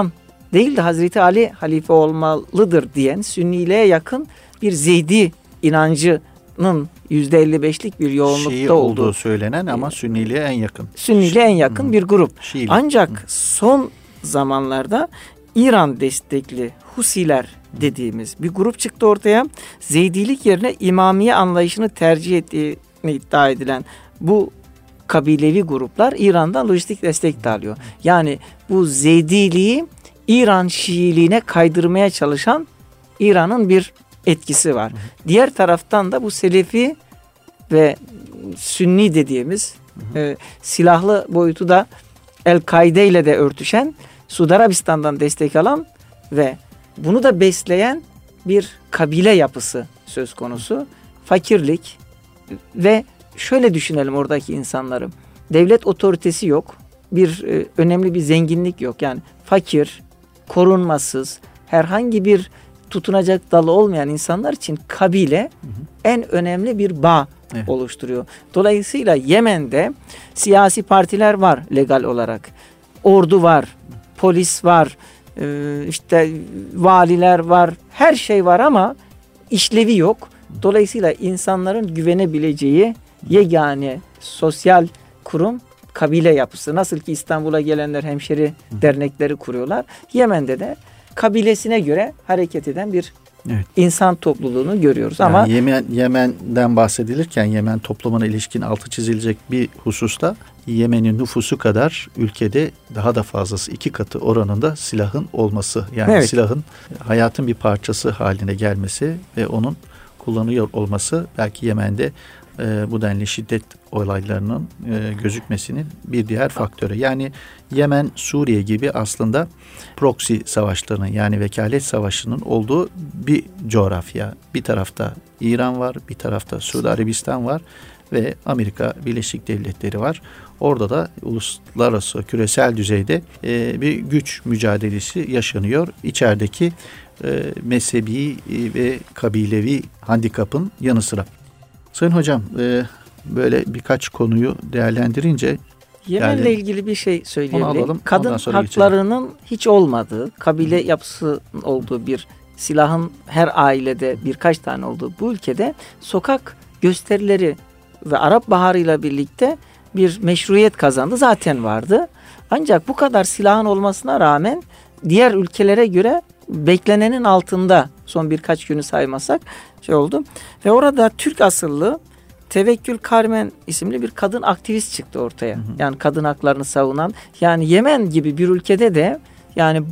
değil de Hazreti Ali halife olmalıdır diyen Sünniliğe yakın bir Zeydi inancının yüzde elli beşlik bir yoğunlukta Şii olduğu, olduğu söylenen ama Sünniliğe en yakın. Sünniliğe en yakın Hı. bir grup. Şiili. Ancak Hı. son zamanlarda İran destekli Husiler dediğimiz bir grup çıktı ortaya. Zeydilik yerine İmamiye anlayışını tercih ettiğini iddia edilen bu kabilevi gruplar İran'dan lojistik destek de alıyor. Yani bu Zeydiliği İran Şiiliğine kaydırmaya çalışan İran'ın bir etkisi var. Diğer taraftan da bu Selefi ve Sünni dediğimiz e, silahlı boyutu da El-Kaide ile de örtüşen, Suudi Arabistan'dan destek alan ve bunu da besleyen bir kabile yapısı söz konusu. Fakirlik ve şöyle düşünelim oradaki insanları. Devlet otoritesi yok. Bir e, önemli bir zenginlik yok. Yani fakir, korunmasız, herhangi bir tutunacak dalı olmayan insanlar için kabile hı hı. en önemli bir bağ evet. oluşturuyor. Dolayısıyla Yemen'de siyasi partiler var legal olarak. Ordu var, polis var, işte valiler var, her şey var ama işlevi yok. Dolayısıyla insanların güvenebileceği yegane sosyal kurum kabile yapısı. Nasıl ki İstanbul'a gelenler hemşeri dernekleri kuruyorlar. Yemen'de de kabilesine göre hareket eden bir evet. insan topluluğunu görüyoruz. Yani ama Yemen, Yemen'den bahsedilirken Yemen toplumuna ilişkin altı çizilecek bir hususta Yemen'in nüfusu kadar ülkede daha da fazlası iki katı oranında silahın olması. Yani evet. silahın hayatın bir parçası haline gelmesi ve onun kullanılıyor olması belki Yemen'de e, bu denli şiddet olaylarının e, gözükmesinin bir diğer faktörü. Yani Yemen, Suriye gibi aslında proxy savaşlarının yani vekalet savaşının olduğu bir coğrafya. Bir tarafta İran var, bir tarafta Suudi Arabistan var ve Amerika Birleşik Devletleri var. Orada da uluslararası küresel düzeyde e, bir güç mücadelesi yaşanıyor. İçerideki e, mezhebi ve kabilevi handikapın yanı sıra. Sayın Hocam e, böyle birkaç konuyu değerlendirince Yemen'le yani, ilgili bir şey söyleyelim. Alalım, kadın haklarının geçelim. Hiç olmadığı, kabile yapısı olduğu bir silahın her ailede birkaç tane olduğu bu ülkede sokak gösterileri ve Arap Baharı ile birlikte bir meşruiyet kazandı. Zaten vardı. Ancak bu kadar silahın olmasına rağmen diğer ülkelere göre beklenenin altında son birkaç günü saymasak şey oldu. Ve orada Türk asıllı Tevekkül Carmen isimli bir kadın aktivist çıktı ortaya. Hı hı. Yani kadın haklarını savunan. Yani Yemen gibi bir ülkede de yani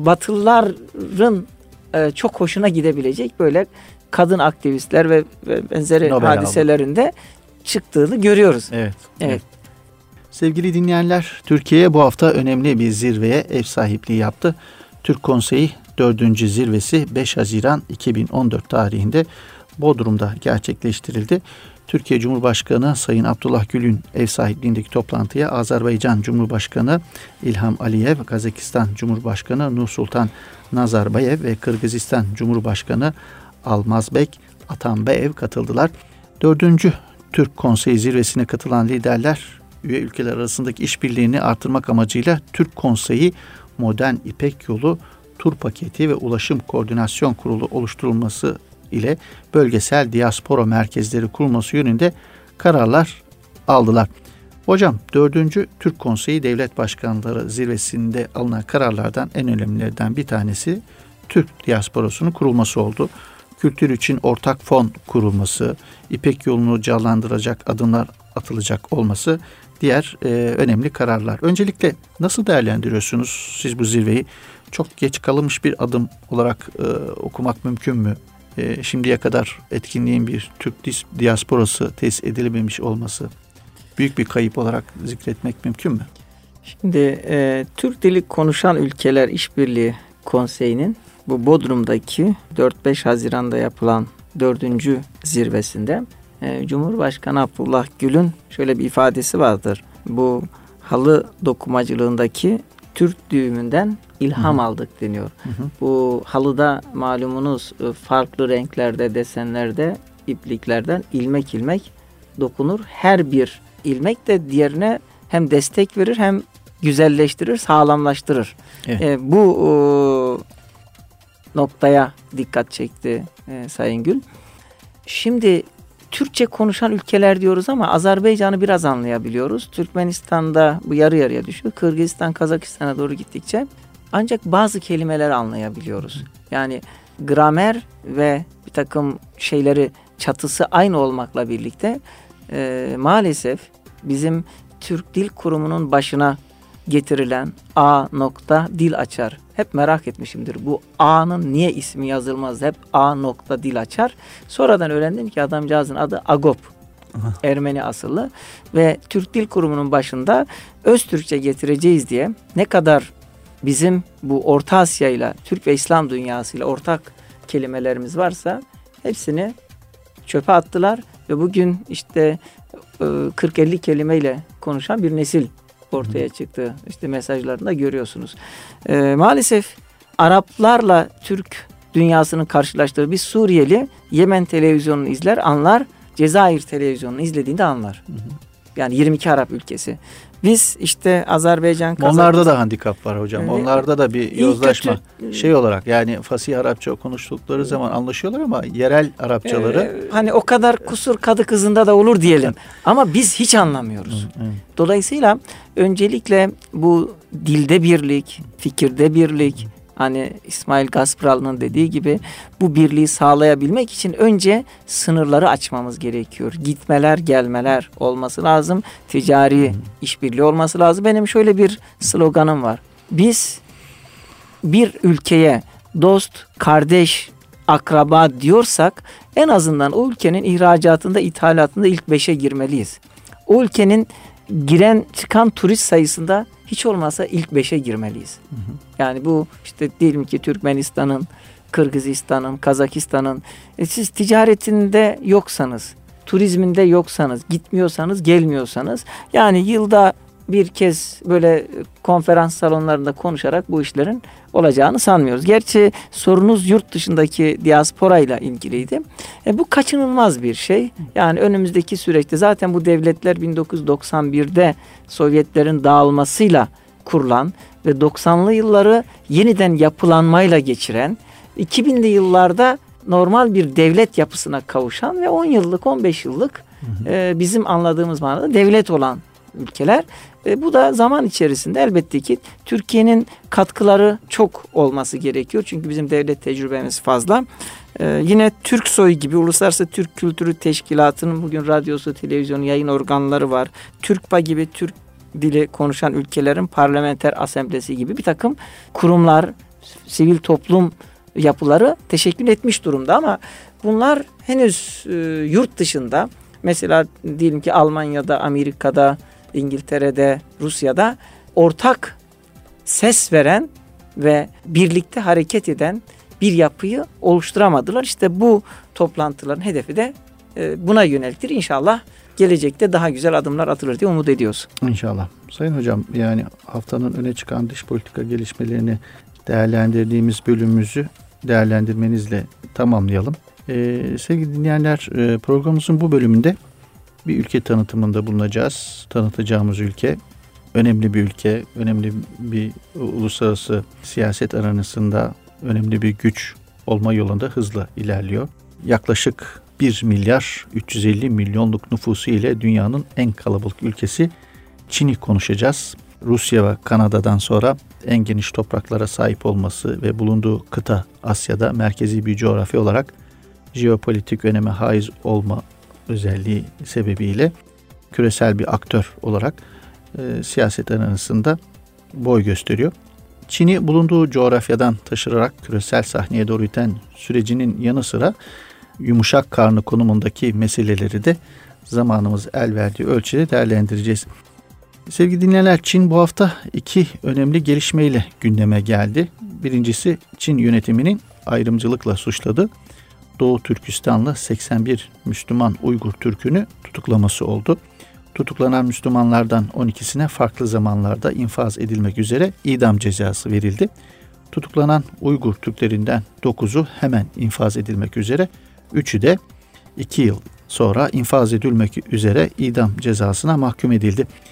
Batılıların e, çok hoşuna gidebilecek böyle kadın aktivistler ve, ve benzeri Nobel hadiselerinde aldı. Çıktığını görüyoruz. Evet. Evet. evet. Sevgili dinleyenler, Türkiye bu hafta önemli bir zirveye ev sahipliği yaptı. Türk Konseyi dördüncü zirvesi beş Haziran iki bin on dört tarihinde Bodrum'da gerçekleştirildi. Türkiye Cumhurbaşkanı Sayın Abdullah Gül'ün ev sahipliğindeki toplantıya Azerbaycan Cumhurbaşkanı İlham Aliyev, Kazakistan Cumhurbaşkanı Nursultan Nazarbayev ve Kırgızistan Cumhurbaşkanı Almazbek Atambayev katıldılar. Dördüncü Türk Konseyi zirvesine katılan liderler üye ülkeler arasındaki işbirliğini artırmak amacıyla Türk Konseyi Modern İpek Yolu Tur Paketi ve Ulaşım Koordinasyon Kurulu oluşturulması ile bölgesel diaspora merkezleri kurulması yönünde kararlar aldılar. Hocam, dördüncü Türk Konseyi Devlet Başkanları zirvesinde alınan kararlardan en önemlilerinden bir tanesi Türk diasporasının kurulması oldu. Kültür için ortak fon kurulması, İpek yolunu canlandıracak adımlar atılacak olması diğer e, önemli kararlar. Öncelikle nasıl değerlendiriyorsunuz siz bu zirveyi? Çok geç kalınmış bir adım olarak e, okumak mümkün mü? E, şimdiye kadar etkinliğin bir Türk diasporası tesis edilememiş olması büyük bir kayıp olarak zikretmek mümkün mü? Şimdi e, Türk dili konuşan ülkeler İşbirliği Konseyi'nin bu Bodrum'daki dört beş Haziran'da yapılan dördüncü zirvesinde e, Cumhurbaşkanı Abdullah Gül'ün şöyle bir ifadesi vardır. Bu halı dokumacılığındaki Türk düğümünden ilham hı hı. aldık deniyor. Hı hı. Bu halıda malumunuz farklı renklerde, desenlerde, ipliklerden ilmek ilmek dokunur. Her bir ilmek de diğerine hem destek verir hem güzelleştirir, sağlamlaştırır. Evet. E, bu e, noktaya dikkat çekti e, Sayın Gül. Şimdi Türkçe konuşan ülkeler diyoruz ama Azerbaycan'ı biraz anlayabiliyoruz. Türkmenistan'da bu yarı yarıya düşüyor. Kırgızistan, Kazakistan'a doğru gittikçe ancak bazı kelimeleri anlayabiliyoruz. Yani gramer ve bir takım şeyleri çatısı aynı olmakla birlikte e, maalesef bizim Türk Dil Kurumu'nun başına getirilen A nokta dil açar. Hep merak etmişimdir. Bu A'nın niye ismi yazılmaz? Hep A nokta dil açar. Sonradan öğrendim ki adamcağızın adı Agop. Aha. Ermeni asıllı ve Türk Dil Kurumu'nun başında Öztürkçe getireceğiz diye ne kadar bizim bu Orta Asya ile Türk ve İslam dünyasıyla ortak kelimelerimiz varsa hepsini çöpe attılar ve bugün işte kırk elli kelimeyle konuşan bir nesil ortaya çıktı. İşte mesajlarında görüyorsunuz. Ee, maalesef Araplarla Türk dünyasının karşılaştığı bir Suriyeli Yemen televizyonunu izler, anlar. Cezayir televizyonunu izlediğinde anlar. Hı hı. Yani yirmi iki Arap ülkesi. Biz işte Azerbaycan, Kazakistan... Onlarda da handikap var hocam. Evet. Onlarda da bir yozlaşma kötü, şey olarak yani fasih Arapça konuştukları evet. zaman anlaşıyorlar ama yerel Arapçaları... Ee, hani o kadar kusur kadı kızında da olur diyelim. Ama biz hiç anlamıyoruz. Evet. Dolayısıyla öncelikle bu dilde birlik, fikirde birlik... Hani İsmail Gaspralı'nın dediği gibi bu birliği sağlayabilmek için önce sınırları açmamız gerekiyor. Gitmeler, gelmeler olması lazım. Ticari işbirliği olması lazım. Benim şöyle bir sloganım var. Biz bir ülkeye dost, kardeş, akraba diyorsak en azından o ülkenin ihracatında, ithalatında ilk beşe girmeliyiz. O ülkenin giren çıkan turist sayısında hiç olmazsa ilk beşe girmeliyiz. Hı hı. Yani bu işte diyelim ki Türkmenistan'ın, Kırgızistan'ın, Kazakistan'ın e siz ticaretinde yoksanız, turizminde yoksanız, gitmiyorsanız, gelmiyorsanız yani yılda bir kez böyle konferans salonlarında konuşarak bu işlerin olacağını sanmıyoruz. Gerçi sorunuz yurt dışındaki diasporayla ilgiliydi. E, bu kaçınılmaz bir şey. Yani önümüzdeki süreçte zaten bu devletler bin dokuz yüz doksan birde Sovyetlerin dağılmasıyla kurulan ve doksanlı yılları yeniden yapılanmayla geçiren, iki binli yıllarda normal bir devlet yapısına kavuşan ve on yıllık, on beş yıllık hı hı. E, bizim anladığımız manada devlet olan ülkeler. E, bu da zaman içerisinde elbette ki Türkiye'nin katkıları çok olması gerekiyor. Çünkü bizim devlet tecrübemiz fazla. E, yine Türksoy gibi Uluslararası Türk Kültürü Teşkilatı'nın bugün radyosu, televizyonu, yayın organları var. TÜRKPA gibi Türk dili konuşan ülkelerin parlamenter asemblesi gibi bir takım kurumlar, sivil toplum yapıları teşekkül etmiş durumda ama bunlar henüz e, yurt dışında mesela diyelim ki Almanya'da, Amerika'da, İngiltere'de, Rusya'da ortak ses veren ve birlikte hareket eden bir yapıyı oluşturamadılar. İşte bu toplantıların hedefi de e, buna yöneliktir. İnşallah gelecekte daha güzel adımlar atılır diye umut ediyoruz. İnşallah. Sayın Hocam yani haftanın öne çıkan dış politika gelişmelerini değerlendirdiğimiz bölümümüzü değerlendirmenizle tamamlayalım. Ee, sevgili dinleyenler e, programımızın bu bölümünde bir ülke tanıtımında bulunacağız. Tanıtacağımız ülke önemli bir ülke, önemli bir uluslararası siyaset aranasında önemli bir güç olma yolunda hızla ilerliyor. Yaklaşık bir milyar üç yüz elli milyonluk nüfusu ile dünyanın en kalabalık ülkesi Çin'i konuşacağız. Rusya ve Kanada'dan sonra en geniş topraklara sahip olması ve bulunduğu kıta Asya'da merkezi bir coğrafya olarak jeopolitik öneme haiz olma özelliği sebebiyle küresel bir aktör olarak e, siyaset arenasında boy gösteriyor. Çin'i bulunduğu coğrafyadan taşırarak küresel sahneye doğru iten sürecinin yanı sıra yumuşak karnı konumundaki meseleleri de zamanımız el verdiği ölçüde değerlendireceğiz. Sevgili dinleyenler, Çin bu hafta iki önemli gelişmeyle gündeme geldi. Birincisi Çin yönetiminin ayrımcılıkla suçladığı Doğu Türkistanlı seksen bir Müslüman Uygur Türk'ünü tutuklaması oldu. Tutuklanan Müslümanlardan on ikisine farklı zamanlarda infaz edilmek üzere idam cezası verildi. Tutuklanan Uygur Türklerinden dokuzu hemen infaz edilmek üzere, üçü de iki yıl sonra infaz edilmek üzere idam cezasına mahkum edildi.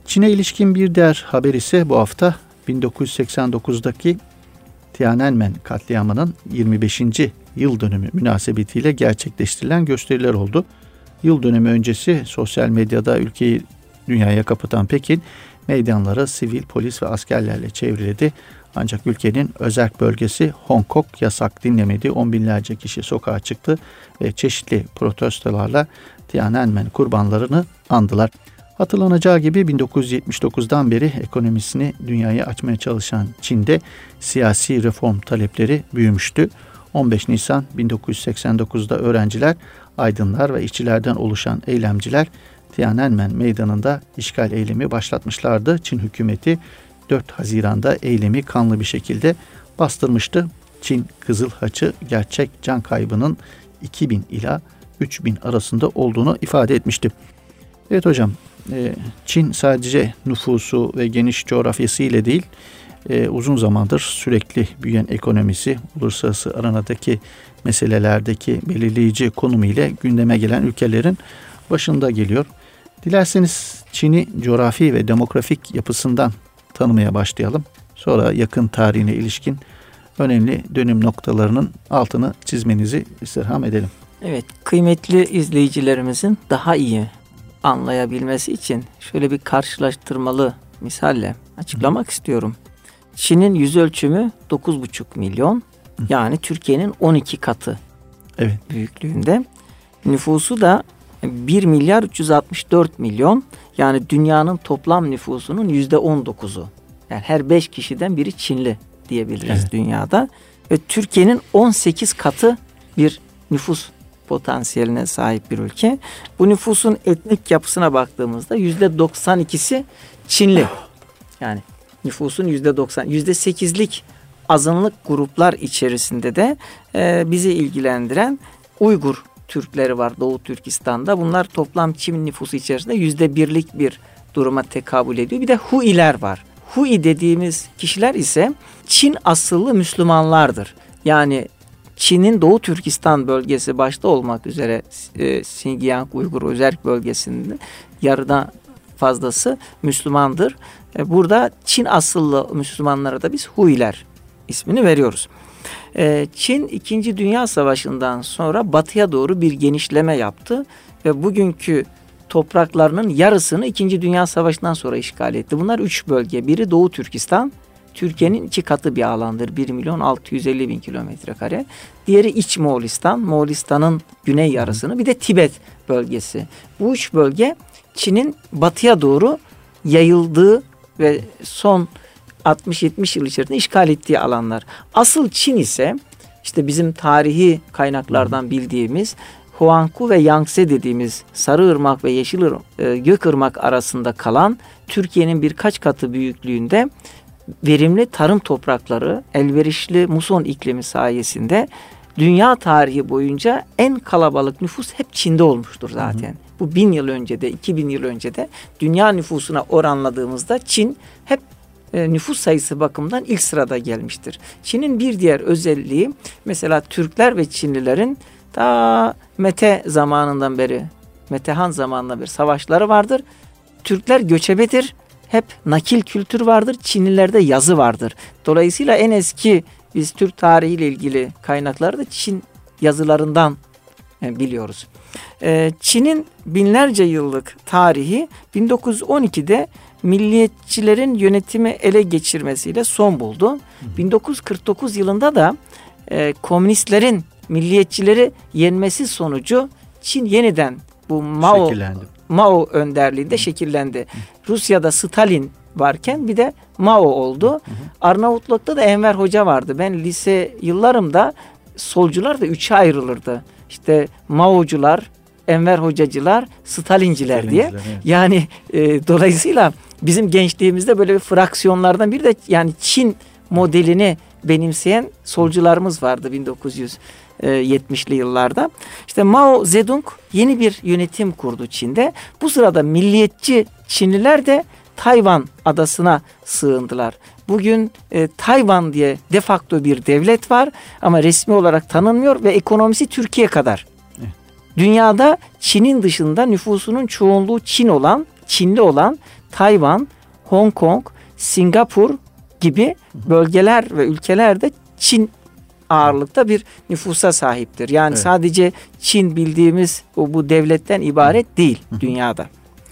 Çin'e ilişkin bir diğer haber ise bu hafta bin dokuz yüz seksen dokuzdaki Tiananmen katliamının yirmi beşinci yıl dönümü münasebetiyle gerçekleştirilen gösteriler oldu. Yıl dönümü öncesi sosyal medyada ülkeyi dünyaya kapatan Pekin meydanları sivil, polis ve askerlerle çevreledi. Ancak ülkenin özerk bölgesi Hong Kong yasak dinlemedi. On binlerce kişi sokağa çıktı ve çeşitli protestolarla Tiananmen kurbanlarını andılar. Hatırlanacağı gibi bin dokuz yüz yetmiş dokuzdan beri ekonomisini dünyaya açmaya çalışan Çin'de siyasi reform talepleri büyümüştü. on beş Nisan bin dokuz yüz seksen dokuzda öğrenciler, aydınlar ve işçilerden oluşan eylemciler Tiananmen meydanında işgal eylemi başlatmışlardı. Çin hükümeti dört Haziran'da eylemi kanlı bir şekilde bastırmıştı. Çin Kızıl Haçı gerçek can kaybının iki bin ila üç bin arasında olduğunu ifade etmişti. Evet hocam, Çin sadece nüfusu ve geniş coğrafyası ile değil, uzun zamandır sürekli büyüyen ekonomisi, uluslararası arenadaki meselelerdeki belirleyici konumu ile gündeme gelen ülkelerin başında geliyor. Dilerseniz Çin'i coğrafi ve demografik yapısından tanımaya başlayalım. Sonra yakın tarihine ilişkin önemli dönüm noktalarının altını çizmenizi istirham edelim. Evet, kıymetli izleyicilerimizin daha iyi anlayabilmesi için şöyle bir karşılaştırmalı misalle açıklamak Hı. istiyorum. Çin'in yüz ölçümü dokuz buçuk milyon, Hı. yani Türkiye'nin on iki katı evet. büyüklüğünde. Nüfusu da bir milyar üç yüz altmış dört milyon, yani dünyanın toplam nüfusunun yüzde on dokuzu. Yani her beş kişiden biri Çinli diyebiliriz evet. dünyada. Ve Türkiye'nin on sekiz katı bir nüfus potansiyeline sahip bir ülke. Bu nüfusun etnik yapısına baktığımızda yüzde doksan ikisi Çinli. Yani nüfusun yüzde doksan, yüzde sekizlik azınlık gruplar içerisinde de e, bizi ilgilendiren Uygur Türkleri var Doğu Türkistan'da. Bunlar toplam Çin nüfusu içerisinde yüzde birlik bir duruma tekabül ediyor. Bir de Huiler var. Hui dediğimiz kişiler ise Çin asıllı Müslümanlardır. Yani Çin'in Doğu Türkistan bölgesi başta olmak üzere e, Xinjiang Uygur Özerk bölgesinde yarıdan fazlası Müslümandır. E, burada Çin asıllı Müslümanlara da biz Huiler ismini veriyoruz. E, Çin İkinci Dünya Savaşı'ndan sonra batıya doğru bir genişleme yaptı ve bugünkü topraklarının yarısını İkinci Dünya Savaşı'ndan sonra işgal etti. Bunlar üç bölge. Biri Doğu Türkistan, Türkiye'nin iki katı bir alandır. bir milyon altı yüz elli bin kilometre kare. Diğeri İç Moğolistan, Moğolistan'ın güney yarısını, bir de Tibet bölgesi. Bu üç bölge Çin'in batıya doğru yayıldığı ve son altmış yetmiş yıl içerisinde işgal ettiği alanlar. Asıl Çin ise işte bizim tarihi kaynaklardan bildiğimiz Huangpu ve Yangtze dediğimiz Sarıırmak ve Yeşilırmak, e, Gökırmak arasında kalan Türkiye'nin birkaç katı büyüklüğünde verimli tarım toprakları, elverişli muson iklimi sayesinde dünya tarihi boyunca en kalabalık nüfus hep Çin'de olmuştur zaten. Hı hı. Bu bin yıl önce de, iki bin yıl önce de dünya nüfusuna oranladığımızda Çin hep e, nüfus sayısı bakımından ilk sırada gelmiştir. Çin'in bir diğer özelliği, mesela Türkler ve Çinlilerin ta Mete zamanından beri, Metehan zamanından beri savaşları vardır. Türkler göçebedir. Hep nakil kültür vardır. Çinlilerde yazı vardır. Dolayısıyla en eski biz Türk tarihiyle ilgili kaynakları da Çin yazılarından e, biliyoruz. E, Çin'in binlerce yıllık tarihi bin dokuz yüz on ikide milliyetçilerin yönetimi ele geçirmesiyle son buldu. Hı. bin dokuz yüz kırk dokuz yılında da e, komünistlerin milliyetçileri yenmesi sonucu Çin yeniden bu Mao Mao önderliğinde Hı. şekillendi. Hı. Rusya'da Stalin varken bir de Mao oldu. Hı hı. Arnavutluk'ta da Enver Hoca vardı. Ben lise yıllarımda solcular da üçe ayrılırdı. İşte Mao'cular, Enver Hocacılar, Stalinciler, Stalinciler diye. Evet. Yani e, dolayısıyla bizim gençliğimizde böyle bir fraksiyonlardan biri de yani Çin modelini benimseyen solcularımız vardı bin dokuz yüz yetmişli yıllarda. İşte Mao Zedong yeni bir yönetim kurdu Çin'de. Bu sırada milliyetçi Çinliler de Tayvan adasına sığındılar. Bugün e, Tayvan diye de facto bir devlet var ama resmi olarak tanınmıyor ve ekonomisi Türkiye kadar. Dünyada Çin'in dışında nüfusunun çoğunluğu Çin olan, Çinli olan Tayvan, Hong Kong, Singapur gibi bölgeler ve ülkelerde Çin ağırlıkta bir nüfusa sahiptir. Yani evet. sadece Çin bildiğimiz o bu devletten ibaret değil dünyada.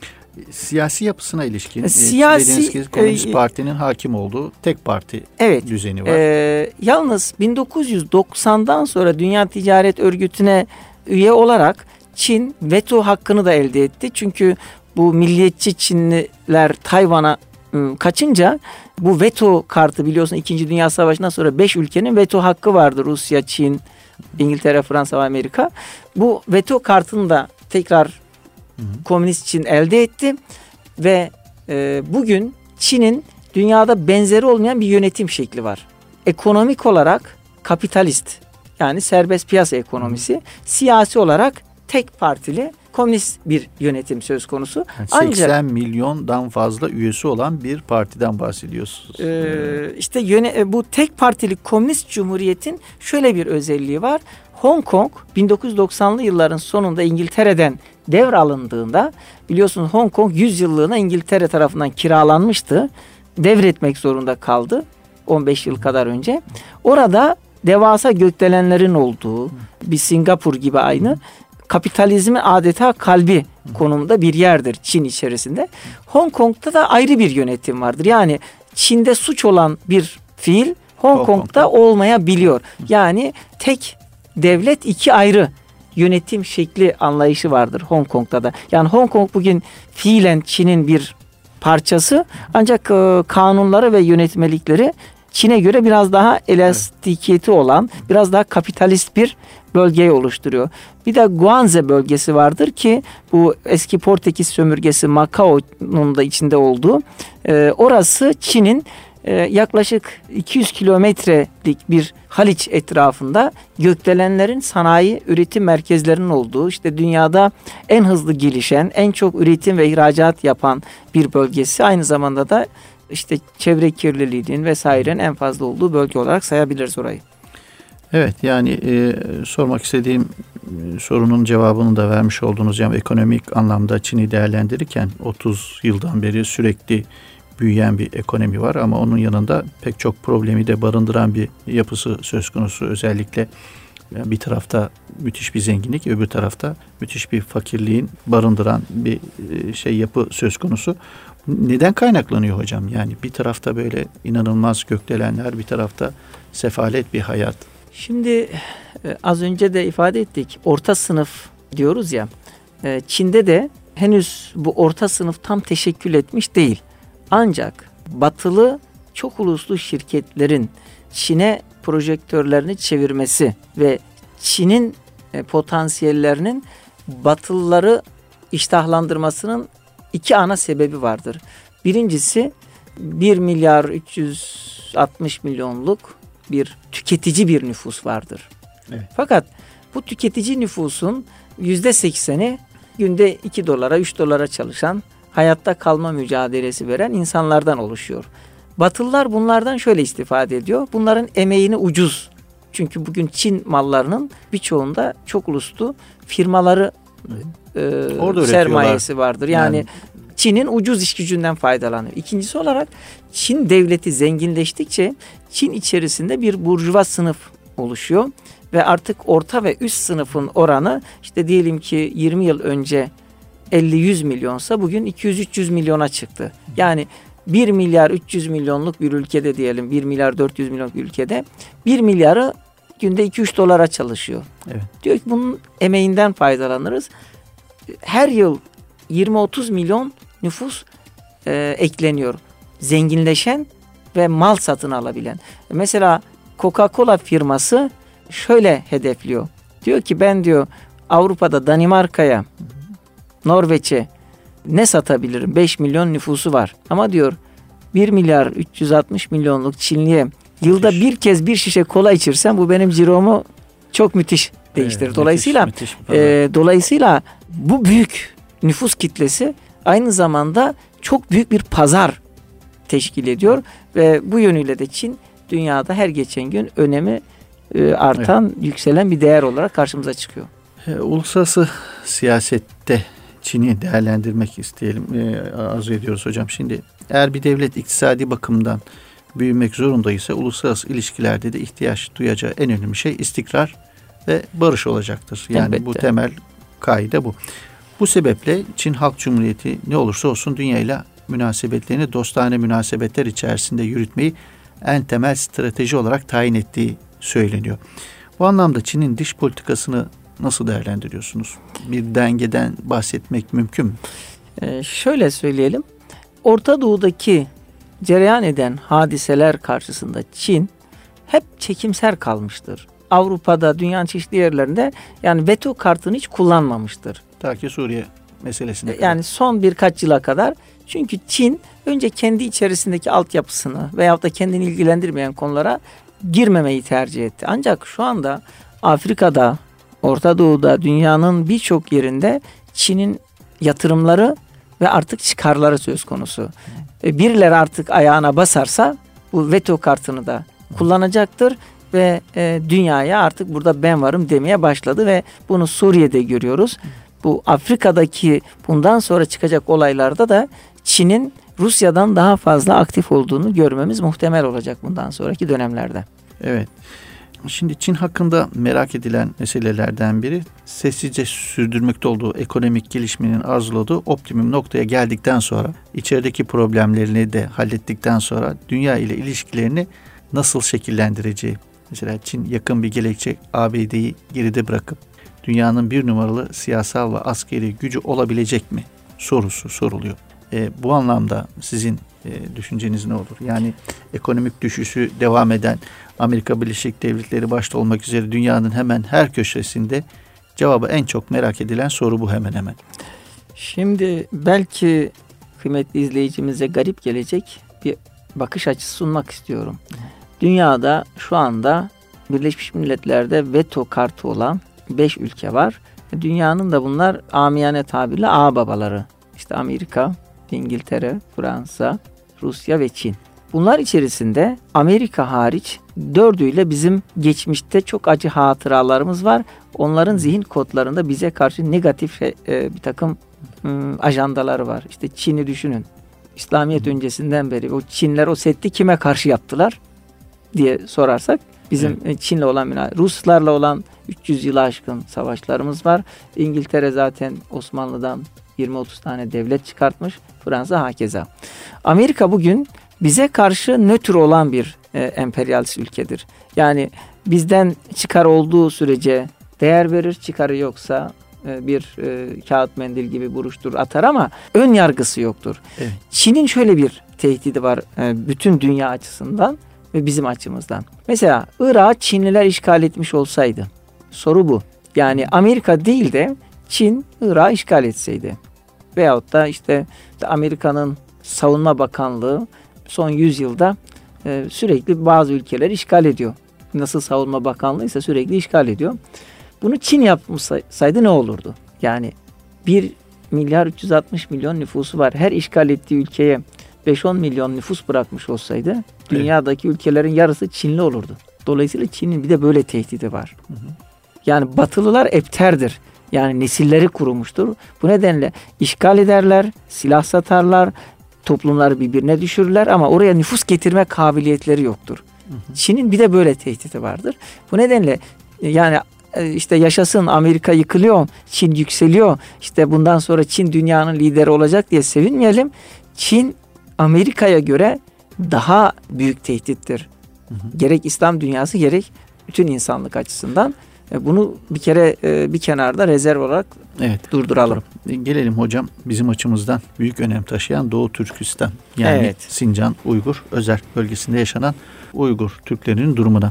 Siyasi yapısına ilişkin e, siyasi dediğiniz gibi Komünist e, Parti'nin hakim olduğu tek parti evet, düzeni var. E, yalnız bin dokuz yüz doksandan sonra Dünya Ticaret Örgütü'ne üye olarak Çin veto hakkını da elde etti. Çünkü bu milliyetçi Çinliler Tayvan'a ıı, kaçınca bu veto kartı, biliyorsun İkinci Dünya Savaşı'ndan sonra beş ülkenin veto hakkı vardı. Rusya, Çin, İngiltere, Fransa ve Amerika. Bu veto kartını da tekrar hı hı. Komünist Çin elde etti ve e, bugün Çin'in dünyada benzeri olmayan bir yönetim şekli var. Ekonomik olarak kapitalist, yani serbest piyasa ekonomisi, hı hı. siyasi olarak tek partili komünist bir yönetim söz konusu. Yani seksen Ancak, milyondan fazla üyesi olan bir partiden bahsediyorsunuz. E, işte yöne, bu tek partili komünist cumhuriyetin şöyle bir özelliği var. Hong Kong bin dokuz yüz doksanlı yılların sonunda İngiltere'den devralındığında, biliyorsunuz Hong Kong yüz yıllığına İngiltere tarafından kiralanmıştı. Devretmek zorunda kaldı on beş yıl kadar önce. Orada devasa gökdelenlerin olduğu, bir Singapur gibi aynı, kapitalizmin adeta kalbi konumunda bir yerdir Çin içerisinde. Hong Kong'da da ayrı bir yönetim vardır. Yani Çin'de suç olan bir fiil Hong, Hong Kong'da Kong'da olmayabiliyor. Yani tek devlet, iki ayrı yönetim şekli anlayışı vardır Hong Kong'da da. Yani Hong Kong bugün fiilen Çin'in bir parçası, ancak e, kanunları ve yönetmelikleri Çin'e göre biraz daha elastikiyeti olan, biraz daha kapitalist bir bölgeyi oluşturuyor. Bir de Guanze bölgesi vardır ki bu eski Portekiz sömürgesi Macao'nun da içinde olduğu. E, orası Çin'in e, yaklaşık iki yüz kilometrelik bir Haliç etrafında gökdelenlerin sanayi üretim merkezlerinin olduğu, işte dünyada en hızlı gelişen, en çok üretim ve ihracat yapan bir bölgesi. Aynı zamanda da işte çevre kirliliğinin vesairenin en fazla olduğu bölge olarak sayabiliriz orayı. Evet, yani e, sormak istediğim e, sorunun cevabını da vermiş oldunuz. Yani ekonomik anlamda Çin'i değerlendirirken otuz yıldan beri sürekli büyüyen bir ekonomi var ama onun yanında pek çok problemi de barındıran bir yapısı söz konusu. Özellikle bir tarafta müthiş bir zenginlik, öbür tarafta müthiş bir fakirliğin barındıran bir şey yapı söz konusu. Neden kaynaklanıyor hocam? Yani bir tarafta böyle inanılmaz gökdelenler, bir tarafta sefalet bir hayat. Şimdi az önce de ifade ettik, orta sınıf diyoruz ya, Çin'de de henüz bu orta sınıf tam teşekkül etmiş değil. Ancak batılı çok uluslu şirketlerin Çin'e projektörlerini çevirmesi ve Çin'in potansiyellerinin batılıları iştahlandırmasının iki ana sebebi vardır. Birincisi bir milyar üç yüz altmış milyonluk bir tüketici bir nüfus vardır. Evet. Fakat bu tüketici nüfusun yüzde sekseni günde iki dolara, üç dolara çalışan, hayatta kalma mücadelesi veren insanlardan oluşuyor. Batılılar bunlardan şöyle istifade ediyor. Bunların emeğini ucuz. Çünkü bugün Çin mallarının birçoğunda çok uluslu firmaları e, sermayesi vardır. Yani, yani Çin'in ucuz iş gücünden faydalanıyor. İkincisi olarak Çin devleti zenginleştikçe Çin içerisinde bir burjuva sınıf oluşuyor. Ve artık orta ve üst sınıfın oranı işte diyelim ki yirmi yıl önce elli yüz milyonsa bugün iki yüz üç yüz milyona çıktı. Yani bir milyar üç yüz milyonluk bir ülkede diyelim, bir milyar dört yüz milyonluk bir ülkede bir milyarı günde iki üç dolara çalışıyor. Evet. Diyor ki bunun emeğinden faydalanırız. Her yıl yirmi otuz milyon nüfus e, ekleniyor. Zenginleşen ve mal satın alabilen. Mesela Coca-Cola firması şöyle hedefliyor. Diyor ki ben diyor Avrupa'da Danimarka'ya, Norveç'e ne satabilirim? beş milyon nüfusu var. Ama diyor bir milyar üç yüz altmış milyonluk Çinliye yılda bir kez bir şişe kola içirsem bu benim ciromu çok müthiş değiştirir. Evet, dolayısıyla müthiş, müthiş e, dolayısıyla bu büyük nüfus kitlesi aynı zamanda çok büyük bir pazar teşkil ediyor ve bu yönüyle de Çin dünyada her geçen gün önemi e, artan, evet. yükselen bir değer olarak karşımıza çıkıyor. E, uluslararası siyasette Çin'i değerlendirmek isteyelim, e, arzu ediyoruz hocam. Şimdi eğer bir devlet iktisadi bakımdan büyümek zorundaysa uluslararası ilişkilerde de ihtiyaç duyacağı en önemli şey istikrar ve barış olacaktır. Yani Elbette. bu temel kaide bu. Bu sebeple Çin Halk Cumhuriyeti ne olursa olsun dünyayla münasebetlerini dostane münasebetler içerisinde yürütmeyi en temel strateji olarak tayin ettiği söyleniyor. Bu anlamda Çin'in dış politikasını nasıl değerlendiriyorsunuz? Bir dengeden bahsetmek mümkün mü? Ee, şöyle söyleyelim. Orta Doğu'daki cereyan eden hadiseler karşısında Çin hep çekimser kalmıştır. Avrupa'da, dünyanın çeşitli yerlerinde yani veto kartını hiç kullanmamıştır. Ta ki Suriye meselesine. Yani son birkaç yıla kadar. Çünkü Çin önce kendi içerisindeki altyapısını veyahut da kendini ilgilendirmeyen konulara girmemeyi tercih etti. Ancak şu anda Afrika'da, Orta Doğu'da, dünyanın birçok yerinde Çin'in yatırımları ve artık çıkarları söz konusu. Birileri artık ayağına basarsa bu veto kartını da kullanacaktır ve e, dünyaya artık burada ben varım demeye başladı ve bunu Suriye'de görüyoruz. Bu Afrika'daki bundan sonra çıkacak olaylarda da Çin'in Rusya'dan daha fazla aktif olduğunu görmemiz muhtemel olacak bundan sonraki dönemlerde. Evet. Şimdi Çin hakkında merak edilen meselelerden biri sessizce sürdürmekte olduğu ekonomik gelişmenin arzuladığı optimum noktaya geldikten sonra içerideki problemlerini de hallettikten sonra dünya ile ilişkilerini nasıl şekillendireceği. Mesela Çin yakın bir gelecek A B D'yi geride bırakıp dünyanın bir numaralı siyasal ve askeri gücü olabilecek mi sorusu soruluyor. E, bu anlamda sizin e, düşünceniz ne olur? Yani ekonomik düşüşü devam eden Amerika Birleşik Devletleri başta olmak üzere dünyanın hemen her köşesinde cevabı en çok merak edilen soru bu hemen hemen. Şimdi belki kıymetli izleyicimize garip gelecek bir bakış açısı sunmak istiyorum. Dünyada şu anda Birleşmiş Milletler'de veto kartı olan beş ülke var. Dünyanın da bunlar amiyane tabirle ağababaları. İşte Amerika, İngiltere, Fransa, Rusya ve Çin. Bunlar içerisinde Amerika hariç dördüyle bizim geçmişte çok acı hatıralarımız var. Onların zihin kodlarında bize karşı negatif e, bir takım e, ajandaları var. İşte Çin'i düşünün. İslamiyet öncesinden beri o Çinler o setti kime karşı yaptılar diye sorarsak bizim evet. Çin'le olan, Ruslarla olan üç yüz yılı aşkın savaşlarımız var. İngiltere zaten Osmanlı'dan yirmi otuz tane devlet çıkartmış. Fransa hakeza. Amerika bugün bize karşı nötr olan bir e, emperyalist ülkedir. Yani bizden çıkar olduğu sürece değer verir, çıkarı yoksa e, bir e, kağıt mendil gibi buruştur atar ama ön yargısı yoktur. Evet. Çin'in şöyle bir tehdidi var e, bütün dünya açısından ve bizim açımızdan. Mesela Irak'ı Çinliler işgal etmiş olsaydı, soru bu. Yani Amerika değil de Çin Irak'ı işgal etseydi veyahut da işte Amerika'nın Savunma Bakanlığı son yüz yılda e, sürekli bazı ülkeleri işgal ediyor. Nasıl Savunma Bakanlığı ise sürekli işgal ediyor. Bunu Çin yapmışsaydı ne olurdu? Yani bir milyar üç yüz altmış milyon nüfusu var. Her işgal ettiği ülkeye beş on milyon nüfus bırakmış olsaydı dünyadaki evet. ülkelerin yarısı Çinli olurdu. Dolayısıyla Çin'in bir de böyle tehdidi var. Hı hı. Yani Batılılar epterdir. Yani nesilleri kurumuştur. Bu nedenle işgal ederler, silah satarlar, toplumları birbirine düşürürler ama oraya nüfus getirme kabiliyetleri yoktur. Hı hı. Çin'in bir de böyle tehdidi vardır. Bu nedenle yani işte yaşasın Amerika yıkılıyor, Çin yükseliyor. İşte bundan sonra Çin dünyanın lideri olacak diye sevinmeyelim. Çin Amerika'ya göre daha büyük tehdittir. Hı hı. Gerek İslam dünyası gerek bütün insanlık açısından. Bunu bir kere bir kenarda rezerv olarak evet. durduralım. Gelelim hocam bizim açımızdan büyük önem taşıyan Doğu Türkistan. Yani evet. Sincan, Uygur, Özerk bölgesinde yaşanan Uygur Türklerinin durumuna.